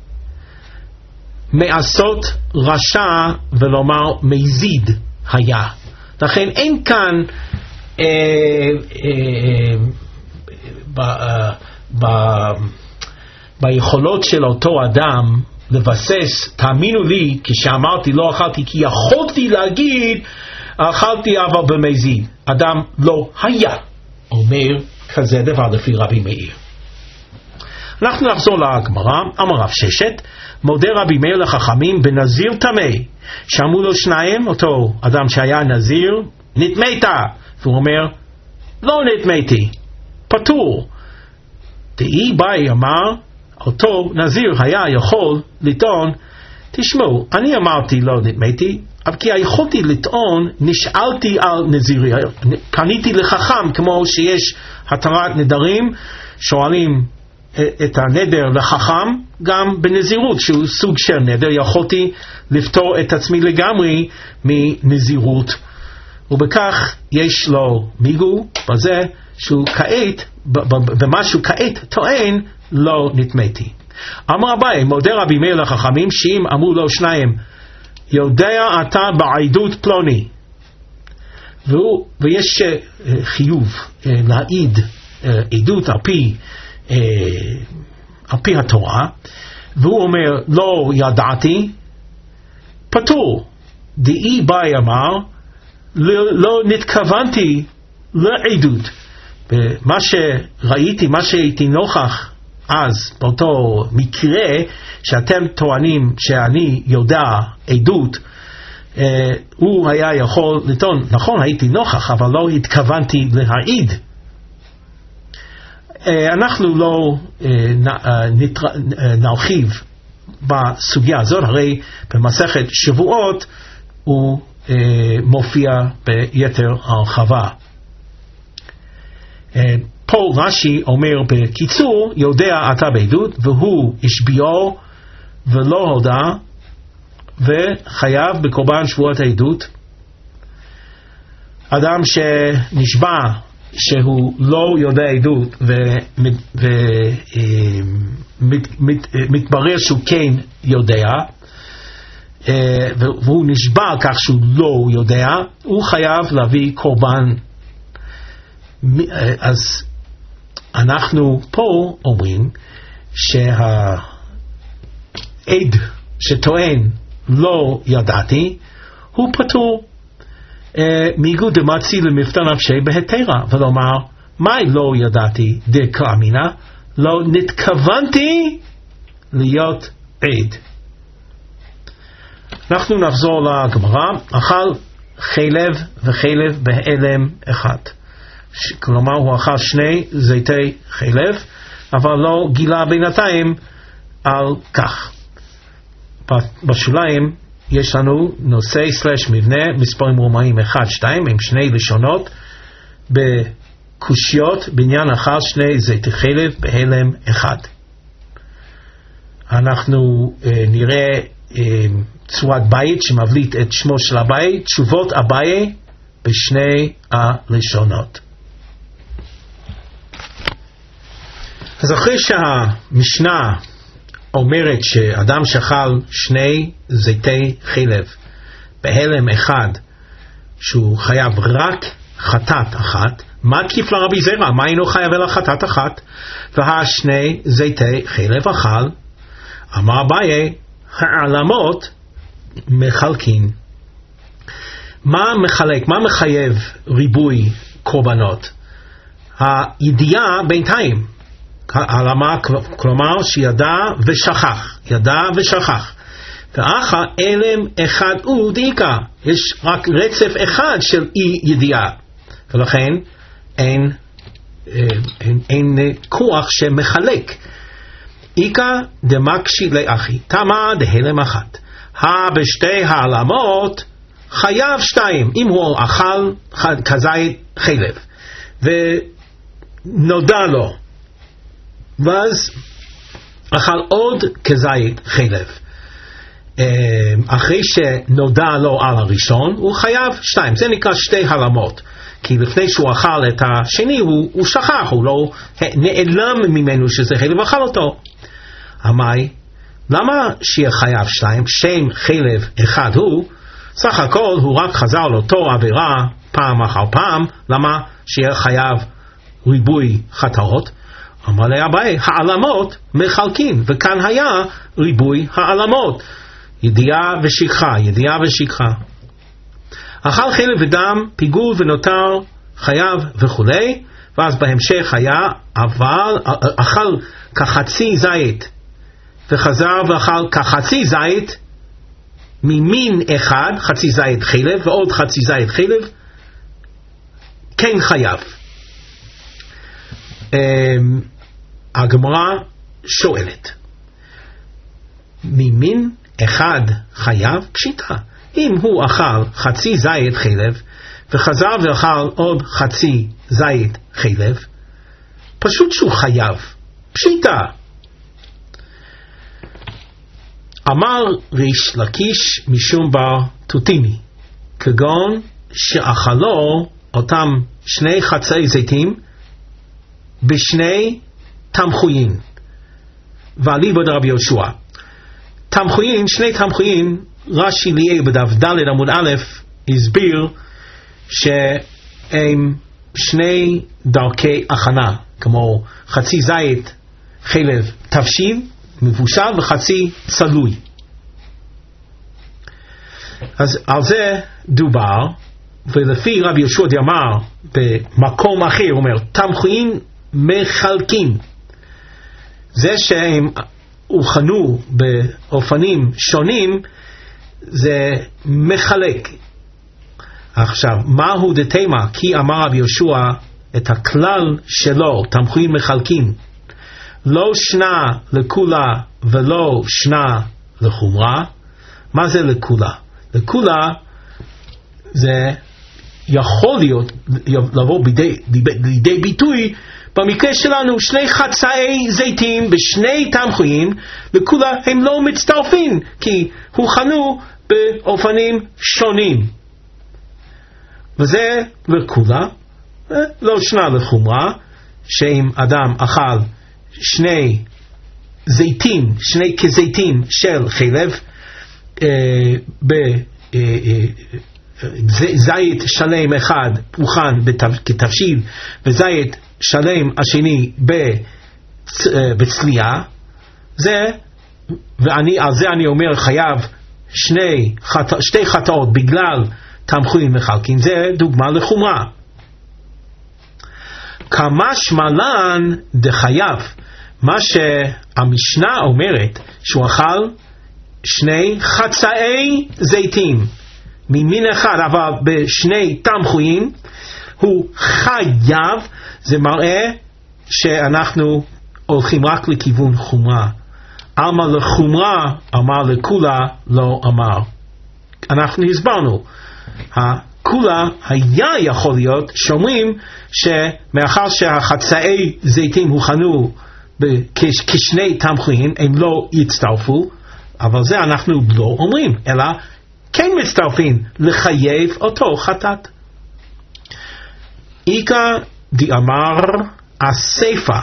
מעשות רשע ולומר מזיד היה. לכן אין כאן אה, אה, ב, אה, ב, ביכולות של אותו אדם לבסס, תאמינו לי כשאמרתי לא אכלתי כי יכולתי להגיד אכלתי אבל במזיד. אדם לא היה אומר כזה דבר לפי רבי מאיר. אנחנו נחזור לגמרא. אמר רב ששת, מודה רבי מאיר לחכמים בנזיר טמא, שאמרו לו שניים, אותו אדם שהיה נזיר, נטמאת, והוא אומר לא נטמאתי, פטור. דאי באי אמר, אותו נזיר היה יכול לטעון, תשמעו, אני אמרתי לא נטמאתי, אבל כי יכולתי לטעון, נשאלתי על נזירי, פניתי לחכם, כמו שיש התרת נדרים, שואלים את הנדר לחכם, גם בנזירות שהוא סוג של נדר, יכולתי לפתור את עצמי לגמרי מנזירות, ובכך יש לו מיגו בזה שהוא כעת, במה שהוא כעת טוען לא נטמאתי. אמר אביי, מודה רבי מאיר לחכמים, שאם אמרו לו שניים, יודע אתה בעדות פלוני, והוא, ויש uh, חיוב uh, להעיד uh, עדות על פי uh, על פי התורה, והוא אומר לא ידעתי, פטור. דאי באי אמר לא, לא נתכוונתי לעדות. ומה שראיתי, מה שהייתי נוכח אז באותו מקרה שאתם טוענים שאני יודע עדות, אה, הוא היה יכול לטעון, נכון הייתי נוכח אבל לא התכוונתי להעיד. אה, אנחנו לא אה, נ, אה, נתר, אה, נרחיב בסוגיה הזאת, הרי במסכת שבועות הוא אה, מופיע ביתר הרחבה. אה, פה רש"י אומר בקיצור, יודע אתה בעדות, והוא השביעו ולא הודה, וחייב בקורבן שבועת העדות. אדם שנשבע שהוא לא יודע עדות ומתברר שהוא כן יודע, והוא נשבע כך שהוא לא יודע, הוא חייב להביא קורבן. אז אנחנו פה אומרים שהעד שטוען לא ידעתי הוא פטור, מיגו דמצי למפתן נפשי בהתרה, ולומר, מה לא ידעתי דקאמינה, לא נתכוונתי להיות עד. אנחנו נחזור לגמרא, אכל חלב וחלב בהלם אחד. כלומר הוא אכל שני זיתי חלב, אבל לא גילה בינתיים על כך. בשוליים יש לנו נושא סלש מבנה, מספרים רומאים אחד שתיים עם שני לשונות, בקושיות בניין אכל שני זיתי חלב בהלם אחד. אנחנו אה, נראה אה, צורת בית שמבליט את שמו של הבית, תשובות אביי בשני הלשונות. אז אחרי שהמשנה אומרת שאדם שחל שני זיתי חלב בהלם אחד שהוא חייב רק חטאת אחת, מה תקיף לרבי זרע? מה אינו חייב אלא חטאת אחת? והשני זיתי חלב אכל, אמר אביי, העלמות מחלקין. מה מחלק, מה מחייב ריבוי קורבנות? הידיעה בינתיים. העלמה, כלומר שידע ושכח, ידע ושכח. ואחר אלם אחד הוא דאיקה, יש רק רצף אחד של אי ידיעה, ולכן אין, אין, אין כוח שמחלק. איקה דמקשי לאחי, תמה דהלם אחת. בשתי העלמות חייב שתיים. אם הוא אכל כזית חלב ונודע לו, ואז אכל עוד כזית חלב, אחרי שנודע לו על הראשון, הוא חייב שתיים. זה נקרא שתי העלמות, כי לפני שהוא אכל את השני הוא, הוא שכח, הוא לא נעלם ממנו שזה חלב ואכל אותו. המאי, למה שיהיה חייב שתיים? שם חלב אחד הוא, סך הכל הוא רק חזר לאותו עבירה פעם אחר פעם, למה שיהיה חייב ריבוי חטאות? אמר לי אביי, העלמות מחלקים, וכאן היה ריבוי העלמות, ידיעה ושכחה, ידיעה ושכחה. אכל חלב ודם, פיגול ונותר חייב וכולי, ואז בהמשך היה, אבל אכל כחצי זית, וחזר ואכל כחצי זית ממין אחד, חצי זית חלב ועוד חצי זית חלב, כן חייב. הגמרא שואלת, ממין אחד חייב? פשיטה. אם הוא אכל חצי זית חלב וחזר ואכל עוד חצי זית חלב, פשוט שהוא חייב. פשיטה. אמר ריש לקיש משום בר תותיני, כגון שאכלו אותם שני חצי זיתים בשני תמחויים, ואליבא דרבי יהושע. תמחויים, שני תמחויים, רש"י ליאל בדף ד' עמוד א' הסביר שהם שני דרכי הכנה, כמו חצי זית חלב תבשיל מבושל וחצי צלוי. אז על זה דובר, ולפי רבי יהושע אמר במקום אחר, הוא אומר תמחויים מחלקים. זה שהם הוכנו באופנים שונים זה מחלק. עכשיו, מהו דתימה? כי אמר רבי יהושע את הכלל שלו, תמחויים מחלקים, לא שנה לכולה ולא שנה לחומרה. מה זה לכולה? לכולה זה יכול להיות לבוא בידי, לידי ביטוי במקרה שלנו שני חצאי זיתים בשני תמחויים, לכולה הם לא מצטרפים כי הוכנו באופנים שונים, וזה לכולה. לא שנה לחומרה, שאם אדם אכל שני זיתים, שני כזיתים של חלב אה, בזית שלם אחד הוכן בתב, כתבשיל, וזית שלם השני בצ, אה, בצלייה, זה, ואני, על זה אני אומר חייב שני, חט, שתי חטאות בגלל תמחויים מחלקים, זה דוגמה לחומרה. כמשמע לן דחייב, מה שהמשנה אומרת, שהוא אכל שני חצאי זיתים ממין אחד, אבל בשני תמחויים, הוא חייב. זה מראה שאנחנו הולכים רק לכיוון חומרה. אמר לחומרה, אמר לכולה לא אמר. אנחנו הסברנו, הכולה היה יכול להיות שאומרים שמאחר שהחצאי זיתים הוכנו כשני תמחויים, הם לא יצטרפו, אבל זה אנחנו לא אומרים, אלא כן מצטרפים לחייב אותו חטאת. איקה דאמר הסיפה,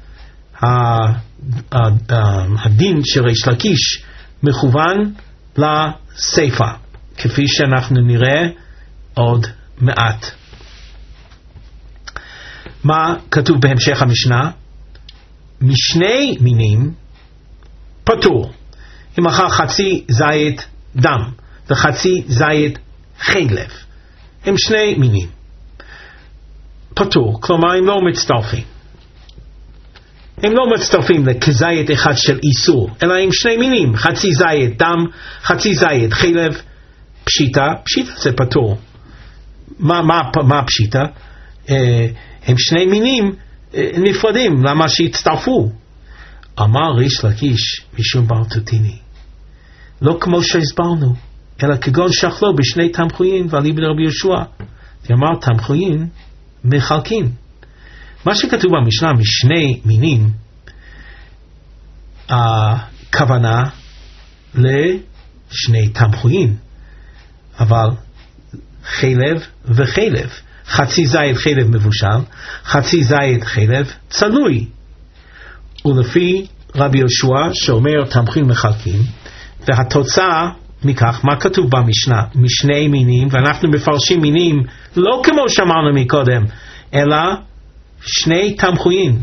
הדין של ריש לקיש מכוון לסיפה, כפי שאנחנו נראה עוד מעט. מה כתוב בהמשך המשנה? משני מינים פטור. אם אכל חצי זית דם וחצי זית חלב, הם שני מינים פטור, כלומר הם לא מצטרפים. הם לא מצטרפים לכזית אחד של איסור, אלא הם שני מינים, חצי זית דם, חצי זית חלב. פשיטה, פשיטה זה פטור. מה, מה, מה פשיטה? אה, הם שני מינים אה, נפרדים, למה שהצטרפו? אמר ריש לקיש משום ברטוטיני, לא כמו שהסברנו, אלא כגון שאכלו בשני תמחויים ואליבא דרבי יהושע. אמר תמחויים מחלקים. מה שכתוב במשנה משני מינים, הכוונה לשני תמחויים, אבל חלב וחלב, חצי זית חלב מבושל, חצי זית חלב צלוי. ולפי רבי יהושע שאומר תמחויים מחלקים, והתוצאה מכך, מה כתוב במשנה? משני מינים, ואנחנו מפרשים מינים לא כמו שאמרנו מקודם, אלא שני תמחויים.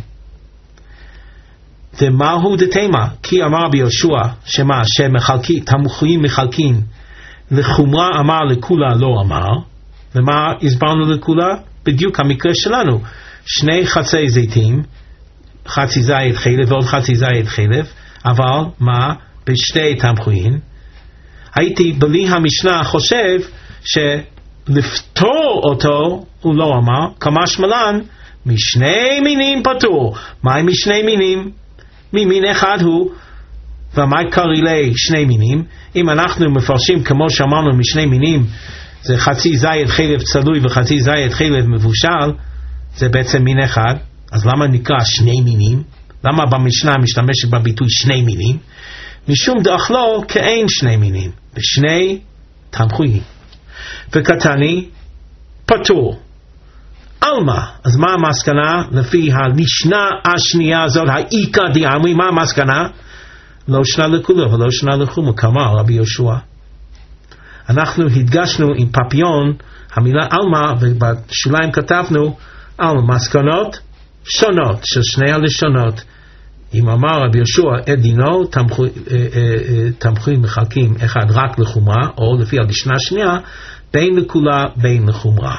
ומהו דתימה? כי אמר רבי יהושע שמה? שמחלקים, תמחויים מחלקים לחומרה, אמר לכולה לא אמר. ומה הסברנו לכולה? בדיוק המקרה שלנו, שני חצי זיתים, חצי זית חלב ועוד חצי זית חלב, אבל מה? בשתי תמחויים. הייתי בלי המשנה חושב שלפתור אותו הוא לא אמר, כמשמע לן משני מינים פטור. מה עם משני מינים? ממין אחד הוא, ומה קרי לי שני מינים? אם אנחנו מפרשים כמו שאמרנו משני מינים, זה חצי זית חלב צלוי וחצי זית חלב מבושל, זה בעצם מין אחד. אז למה נקרא שני מינים? למה במשנה משתמשת בביטוי שני מינים? משום דאכלו כאין שני מינים, בשני תמחויים. וקטני פטור. אלמה, אז מה המסקנה? לפי המשנה השנייה הזאת, האיקה דאמרי, מה המסקנה? לא שנה לכולה ולא שנה לחומרה, כמה רבי יהושע. אנחנו הדגשנו עם פפיון המילה אלמה, ובשוליים כתבנו על מסקנות שונות של שני הלשונות. אם אמר רבי יהושע את דינו, תמחויים מחלקים אחד רק לחומרה, או לפי המשנה השנייה, בין לכולה בין לחומרה.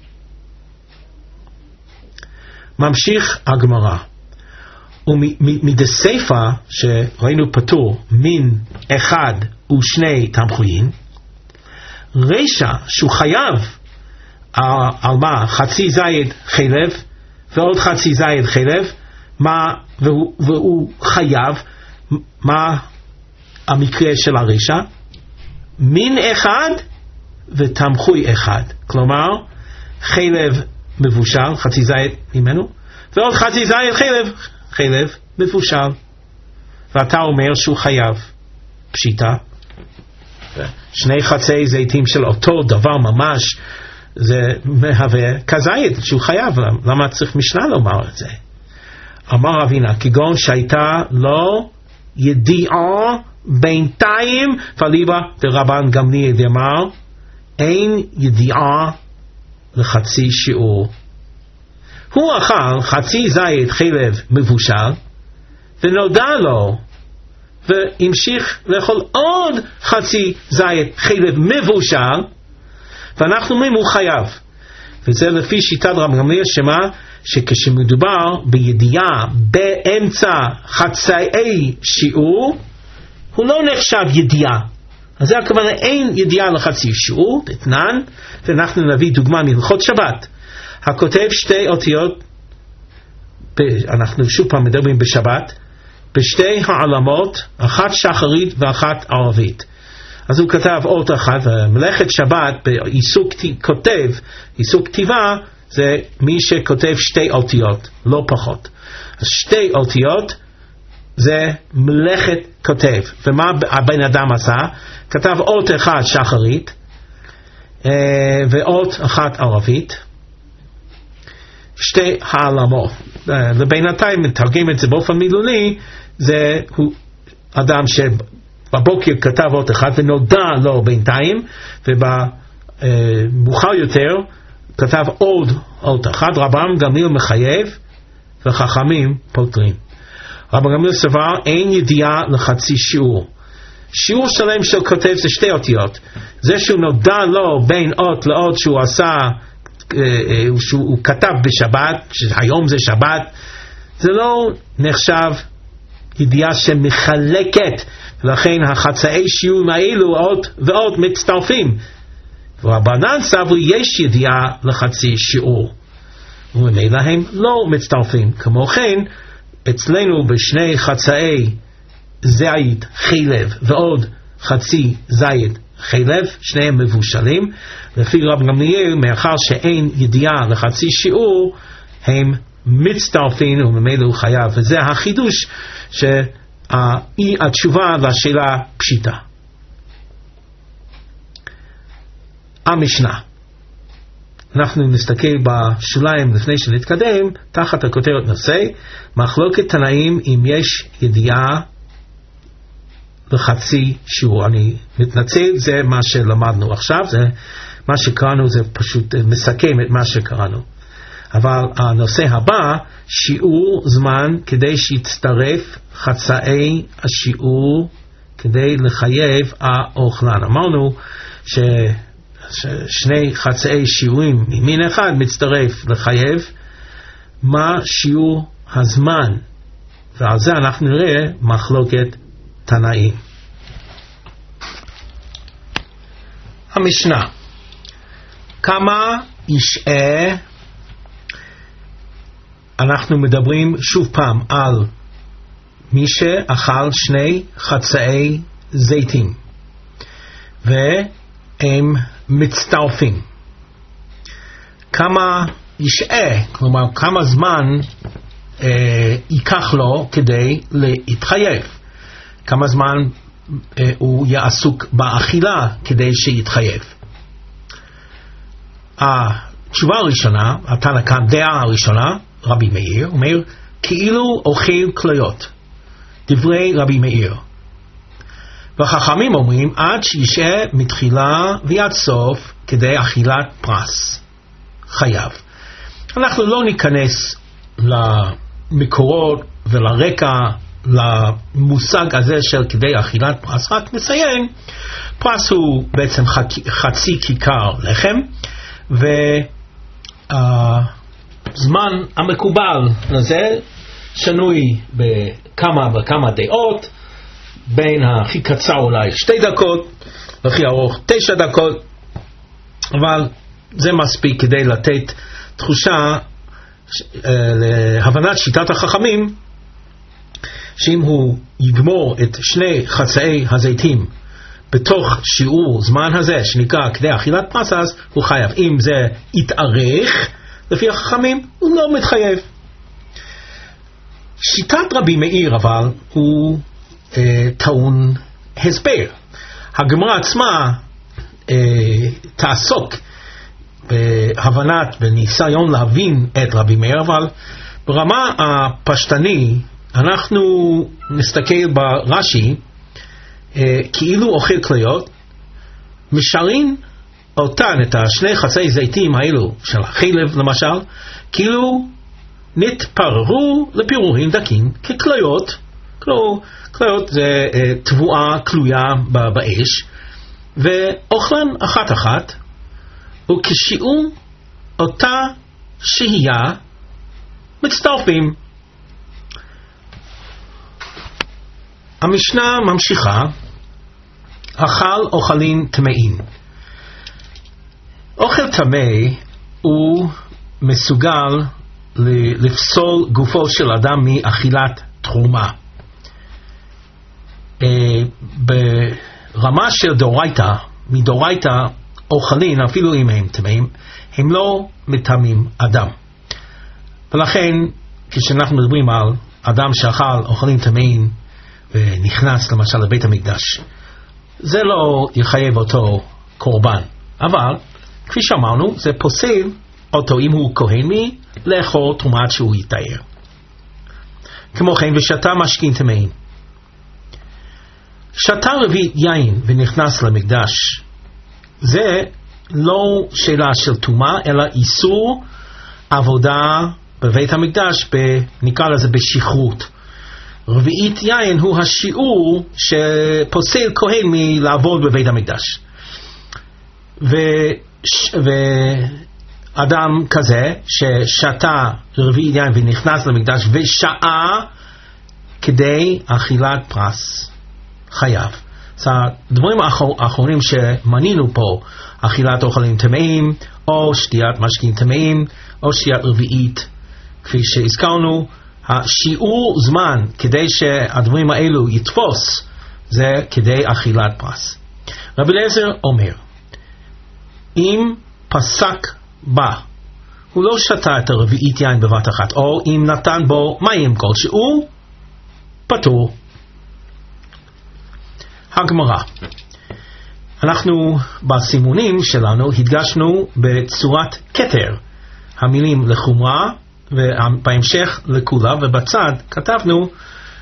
ממשיך הגמרא. ומדסייפה שראינו פטור מין אחד ושני תמחויים, רשע שהוא חייב על, על מה? חצי זית חלב ועוד חצי זית חלב, מה, והוא, והוא חייב, מה המקרה של הרשע? מין אחד ותמחוי אחד, כלומר חלב מבושל, חצי זית ממנו, ועוד חצי זית חלב, חלב מבושל. ואתה אומר שהוא חייב. פשיטה. שני חצי זיתים של אותו דבר ממש, זה מהווה כזית שהוא חייב. למה צריך משנה לומר את זה? אמר אבינה, כגון שהייתה לא ידיעה בינתיים, ואליבא דרבן גמליאל דאמר, אין ידיעה לחצי שיעור. הוא אכל חצי זית חלב מבושל, ונודע לו, והמשיך לאכול עוד חצי זית חלב מבושל, ואנחנו אומרים הוא חייב. וזה לפי שיטת רבי גמליאל, שמה? שכשמדובר בידיעה באמצע חצאי שיעור, הוא לא נחשב ידיעה. אז זה הכוונה, אין ידיעה לחצי שיעור, תתנן, ואנחנו נביא דוגמה מהלכות שבת. הכותב שתי אותיות, אנחנו שוב פעם מדברים בשבת, בשתי העלמות, אחת שחרית ואחת ערבית. אז הוא כתב אות אחת, ומלאכת שבת בעיסוק כותב, עיסוק כתיבה, זה מי שכותב שתי אותיות, לא פחות. אז שתי אותיות זה מלאכת כותב. ומה הבן אדם עשה? כתב אות אחד שחרית ואות אחת ערבית, שתי העלמות. ובינתיים מתרגם את זה באופן מילולי, זה הוא אדם שבבוקר כתב אות אחד ונודע לו בינתיים, ובמאוחר יותר כתב עוד אות אחד. רבן גמליאל מחייב וחכמים פותרים. רבן גמליאל סבר אין ידיעה לחצי שיעור. שיעור שלם של כותב זה שתי אותיות. זה שהוא נודע לו בין אות לאות שהוא עשה, שהוא כתב בשבת, שהיום זה שבת, זה לא נחשב ידיעה שמחלקת, ולכן החצאי שיעור האלו אות ואות מצטרפים. ורבנן סברו יש ידיעה לחצי שיעור, וממילא הם לא מצטרפים. כמו כן אצלנו בשני חצאי זית חלב ועוד חצי זית חלב, שניהם מבושלים, לפי רב גמליאל מאחר שאין ידיעה לחצי שיעור הם מצטרפים וממילא הוא חייב. וזה החידוש שהיא התשובה לשאלה פשיטה. המשנה, אנחנו נסתכל בשוליים לפני שנתקדם, תחת הכותרת נושא מחלוקת תנאים אם יש ידיעה לחצי שיעור. אני מתנצל, זה מה שלמדנו עכשיו, זה מה שקראנו, זה פשוט מסכם את מה שקראנו. אבל הנושא הבא, שיעור זמן כדי שיצטרף חצאי השיעור כדי לחייב האוכלן. אמרנו ש... ששני חצאי שיעורים ממין אחד מצטרף לחייב, מה שיעור הזמן, ועל זה אנחנו נראה מחלוקת תנאים. המשנה, כמה ישעה, אנחנו מדברים שוב פעם על מי שאכל שני חצאי זיתים והם מצטרפים. כמה ישעה, כלומר כמה זמן אה, ייקח לו כדי להתחייב, כמה זמן אה, הוא יעסוק באכילה כדי שיתחייב. התשובה הראשונה, התנא קמא, דעה הראשונה, רבי מאיר אומר כאילו אוכל כליות, דברי רבי מאיר. וחכמים אומרים עד שישעה מתחילה ועד סוף כדי אכילת פרס, חייב. אנחנו לא ניכנס למקורות ולרקע למושג הזה של כדי אכילת פרס, רק נציין פרס הוא בעצם חצי כיכר לחם, והזמן המקובל לזה שנוי בכמה וכמה דעות, בין הכי קצר אולי שתי דקות, והכי ארוך תשע דקות, אבל זה מספיק כדי לתת תחושה להבנת שיטת החכמים, שאם הוא יגמור את שני חצאי הזיתים בתוך שיעור זמן הזה שנקרא כדי אכילת פרס, אז הוא חייב. אם זה יתארך לפי החכמים הוא לא מתחייב. שיטת רבי מאיר אבל הוא טעון הסבר. הגמרא עצמה תעסוק בהבנת וניסיון להבין את רבי מאיר, אבל ברמה הפשטני אנחנו נסתכל ברש"י כאילו אוכל כליות, משארים אותן את השני חצאי זיתים האלו של החלב למשל, כאילו נתפררו לפירורים דקים ככליות. כליות זה תבואה כלויה באש, ואוכלן אחת אחת, וכשיעור אותה שהייה מצטרפים. המשנה ממשיכה, אכל אוכלים טמאים. אוכל טמא הוא מסוגל לפסול גופו של אדם מאכילת תרומה. ברמה של דאורייתא, מדאורייתא אוכלים, אפילו אם הם טמאים, הם לא מטמאים אדם. ולכן כשאנחנו מדברים על אדם שאכל אוכלים טמאים ונכנס למשל לבית המקדש, זה לא יחייב אותו קורבן, אבל כפי שאמרנו, זה פוסל אותו אם הוא כהן מי לאכול תרומת שהוא יתאר. כמו כן, ושתה משכין טמאים. שתה רביעית יין ונכנס למקדש, זה לא שאלה של טומאה, אלא איסור עבודה בבית המקדש, נקרא לזה בשכרות. רביעית יין הוא השיעור שפוסל כהן מלעבוד בבית המקדש. ו... ואדם כזה ששתה רביעית יין ונכנס למקדש ושעה כדי אכילת פרס, חייב. אז הדברים האחרונים שמנינו פה, אכילת אוכלים טמאים, או שתיית משכין טמאים, או שתיית רביעית, כפי שהזכרנו, השיעור זמן כדי שהדברים האלו יתפוס, זה כדי אכילת פרס. רבי אליעזר אומר, אם פסק בה, הוא לא שתה את הרביעית יין בבת אחת, או אם נתן בו מים כלשהו, פטור. הגמרא, אנחנו בסימונים שלנו הדגשנו בצורת כתר המילים לחומרה ובהמשך לכולה, ובצד כתבנו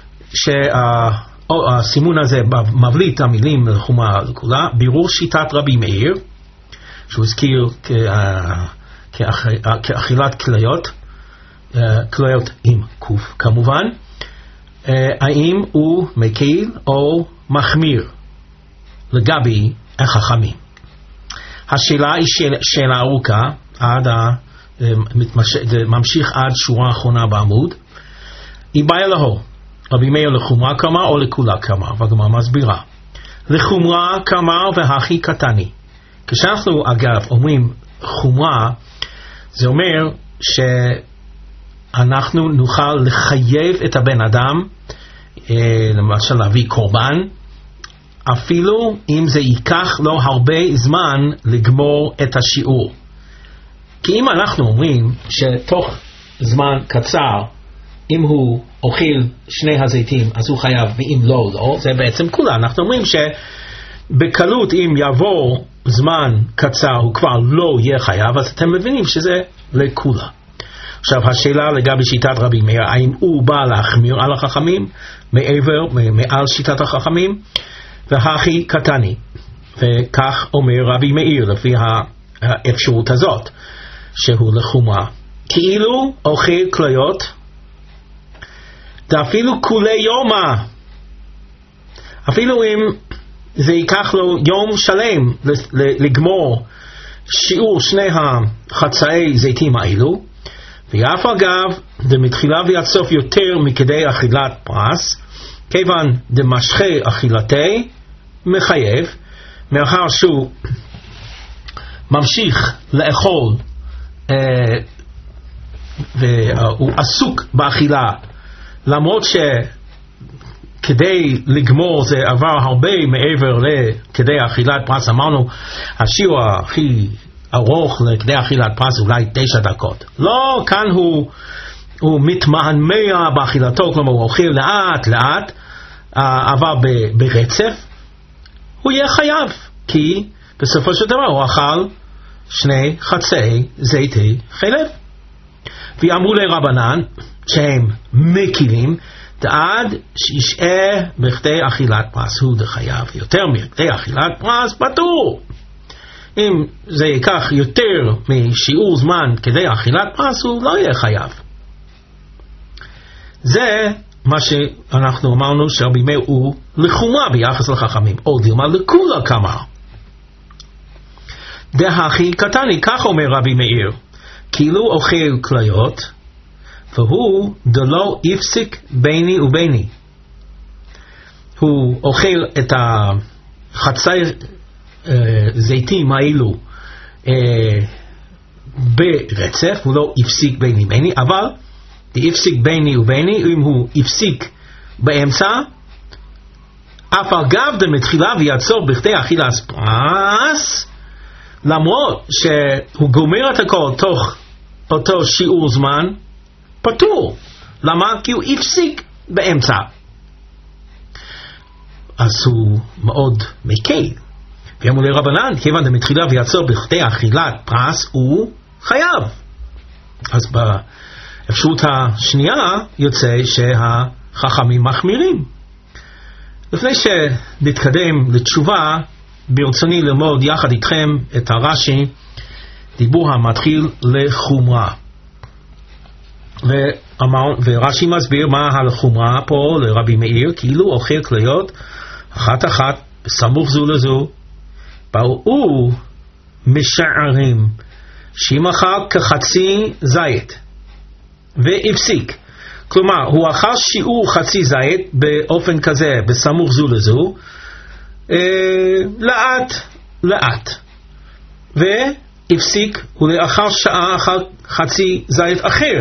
שהסימון הזה מבליט המילים לחומרה לכולה, בירור שיטת רבי מאיר שהוא הזכיר כאכילת כליות, כליות עם קוף כמובן, האם הוא מקל או מחמיר לגבי החכמים. השאלה היא שאלה ארוכה, עד זה ממשיך עד שורה האחרונה בעמוד. היא באה לו, רבי מאיר לחומרה כמה או לכולה כמה, והגמרא מסבירה. לחומרה כמה והכי קטני. כשאנחנו אגב אומרים חומרה, זה אומר שאנחנו נוכל לחייב את הבן אדם, למשל להביא קורבן, אפילו אם זה ייקח לו הרבה זמן לגמור את השיעור. כי אם אנחנו אומרים שתוך זמן קצר, אם הוא אוכל שני הזיתים אז הוא חייב, ואם לא, לא, זה בעצם כולה. אנחנו אומרים שבקלות אם יעבור זמן קצר הוא כבר לא יהיה חייב, אז אתם מבינים שזה לכולה. עכשיו השאלה לגבי שיטת רבי מאיר, האם הוא בא להחמיר על החכמים מעבר, מעל שיטת החכמים, והכי קטני, וכך אומר רבי מאיר לפי האפשרות הזאת שהוא לחומרה, כאילו אוכל כליות ואפילו כולי יומה, אפילו אם זה ייקח לו יום שלם לגמור שיעור שני החצאי זיתים האלו, ואף אגב דמתחילה ועד סוף יותר מכדי אכילת פרס, כיוון דמשכי אכילתי מחייב, מאחר שהוא ממשיך לאכול אה, והוא עסוק באכילה, למרות שכדי לגמור זה עבר הרבה מעבר לכדי אכילת פרס. אמרנו השיעור הכי ארוך לכדי אכילת פרס אולי תשע דקות. לא, כאן הוא, הוא מתמהמה באכילתו, כלומר הוא אוכל לאט לאט, עבר ברצף, הוא יהיה חייב, כי בסופו של דבר הוא אכל שני חצאי זיתי חלב. ואמרו לרבנן שהם מקילים, עד שישעה בכדי אכילת פרס הוא חייב, יותר מכדי אכילת פרס פטור. אם זה ייקח יותר משיעור זמן כדי אכילת פרס הוא לא יהיה חייב. זה מה שאנחנו אמרנו שרבי מאיר הוא לחומרה ביחס לחכמים, או דילמה לכולה כמה. דהכי קטני, כך אומר רבי מאיר, כאילו אוכל כליות, והוא דלא הפסיק ביני וביני. הוא אוכל את החצי אה, זיתים האלו אה, ברצף, הוא לא הפסיק ביני וביני, אבל הפסיק ביני וביני, אם הוא הפסיק באמצע, אף אגב דמתחילה ויעצור בכדי אכילת פרס, למרות שהוא גומר את הכל תוך אותו שיעור זמן, פטור. למה? כי הוא הפסיק באמצע. אז הוא מאוד מקל. ואמרו לרבנן, כיוון דמתחילה ויעצור בכדי אכילת פרס, הוא חייב. אז באפשרות השנייה יוצא שהחכמים מחמירים. לפני שנתקדם לתשובה, ברצוני ללמוד יחד איתכם את הרש"י, דיבור המתחיל לחומרה. ורש"י מסביר מה החומרה פה לרבי מאיר, כאילו אוכל כליות אחת אחת בסמוך זו לזו, באו משערים שאם אכל כחצי זית והפסיק, כלומר הוא אכל שיעור חצי זית באופן כזה בסמוך זו לזו, אה, לאט לאט, והפסיק ולאחר שעה אכל חצי זית אחר,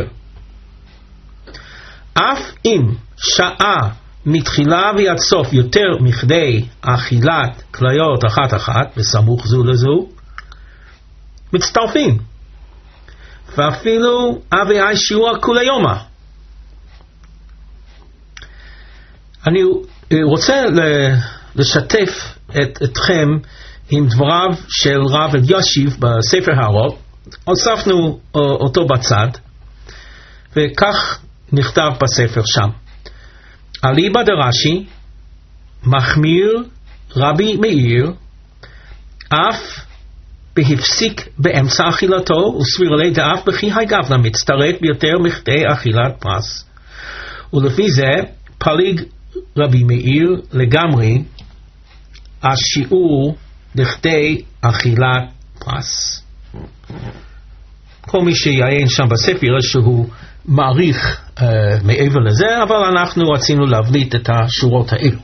אף אם שעה מתחילה ועד סוף יותר מכדי אכילת כליות אחת אחת בסמוך זו לזו, מצטרפים, ואפילו אבי אי שיעור כולי יומא. אני רוצה לשתף את, אתכם עם דבריו של רב אלישיב בספר האורות. הוספנו אותו בצד, וכך נכתב בספר שם: אליבא דרש"י מחמיר רבי מאיר אף בהפסיק באמצע אכילתו, וסביר עלי דאף בכי הגבנה מצטרף ביותר מכדי אכילת פרס. ולפי זה פליג רבי מאיר לגמרי השיעור לכדי אכילת פרס. כל מי שיעיין שם בספר יראה שהוא מעריך uh, מעבר לזה, אבל אנחנו רצינו להבליט את השורות האלו.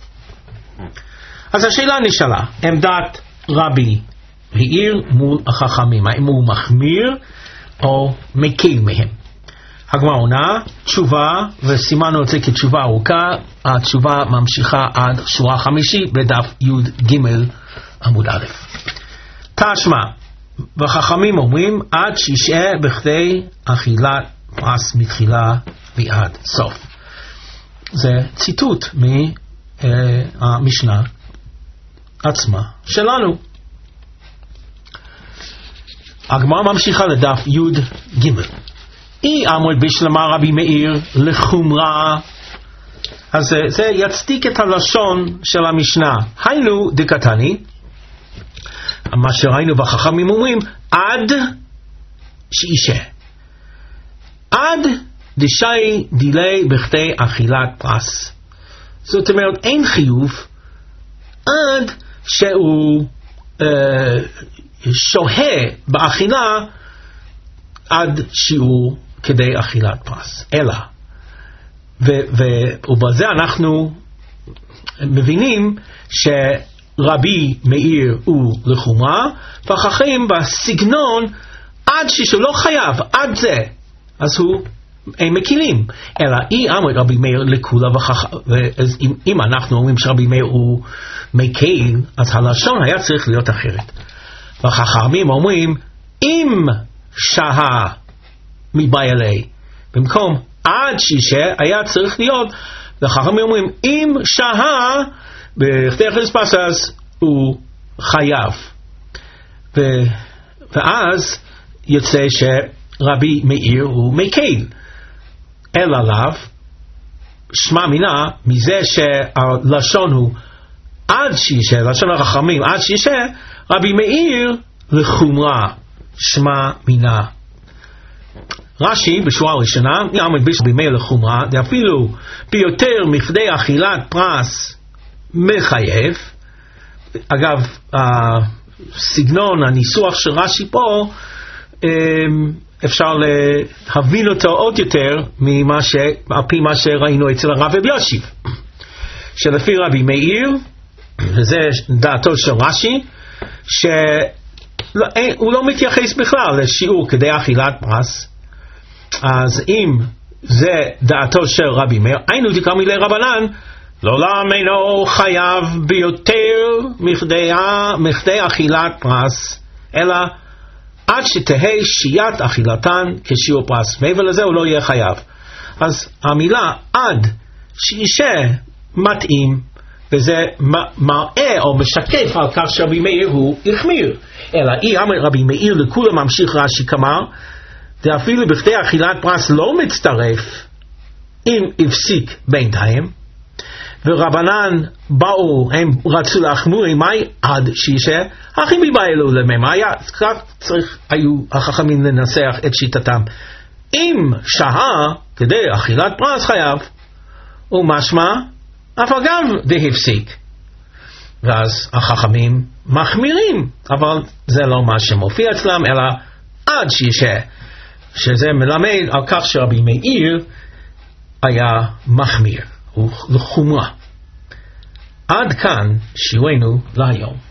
אז השאלה נשאלה, עמדת רבי מאיר מול החכמים, האם הוא מחמיר או מקל מהם? הגמרא עונה תשובה, וסימנו את זה כתשובה ארוכה. התשובה ממשיכה עד שורה חמישית בדף י' ג' עמוד א'. תשמע, והחכמים אומרים עד שישעה בכדי אכילת פרס מתחילה ועד סוף. זה ציטוט מהמשנה עצמה שלנו. הגמרא ממשיכה לדף י' ג'. אי אמר בשלמה רבי מאיר לחומרה, אז זה, זה יצדיק את הלשון של המשנה. היינו דקתני, מה שראינו בחכמים אומרים עד שישה, עד דשאי דילי בכדי אכילת פרס. זאת אומרת אין חיוב עד שהוא אה, שוהה באכילה עד שיעור כדי אכילת פרס, אלא ו- ו- ובזה אנחנו מבינים שרבי מאיר הוא לחומרה, והחכמים בסגנון עד שהוא לא חייב, עד זה, אז הוא הם מקילים. אלא אי אמר רבי מאיר לכולה, ואם אם אנחנו אומרים שרבי מאיר הוא מקל, אז הלשון היה צריך להיות אחרת. והחכמים אומרים אם שהה מבעלי, במקום עד שישה היה צריך להיות, והחכמים אומרים אם שהה בכדי אכילת פרס אז הוא חייב. ו, ואז יוצא שרבי מאיר הוא מקל. אלא לאו שמע מינה מזה שהלשון הוא עד שישה, לשון החכמים עד שישה, רבי מאיר לחומרה שמע מינה. רש"י בשורה הראשונה יעמד בשרבי מאיר לחומרה, אפילו ביותר מכדי אכילת פרס מחייב. אגב, סגנון הניסוח של רש"י פה, אפשר להבין אותו עוד יותר ממה ש... על פי מה שראינו אצל הרב רבי יושיב, שלפי רבי מאיר, וזה דעתו של רש"י, שהוא לא מתייחס בכלל לשיעור כדי אכילת פרס. אז אם זה דעתו של רבי מאיר, היינו דקה מילי רבנן, לעולם אינו חייב ביותר מכדי, מכדי אכילת פרס, אלא עד שתהי שיית אכילתן כשיעור פרס. מעבר לזה הוא לא יהיה חייב. אז המילה עד שישה מתאים, וזה מראה או משקף על כך שרבי מאיר הוא החמיר. אלא אי אמר רבי מאיר לכולם ממשיך רש"י כמר, ואפילו בכדי אכילת פרס לא מצטרף אם הפסיק בינתיים, ורבנן באו, הם רצו להחמיר מהי עד שישה, הכי מבעלו למה היה, כך צריך היו החכמים לנסח את שיטתם. אם שהה כדי אכילת פרס חייב, ומשמע אף אגב דהפסיק, ואז החכמים מחמירים, אבל זה לא מה שמופיע אצלם, אלא עד שישה, שזה מלמד על כך שרבי מאיר היה מחמיר לחומרה. עד כאן שיעורנו להיום.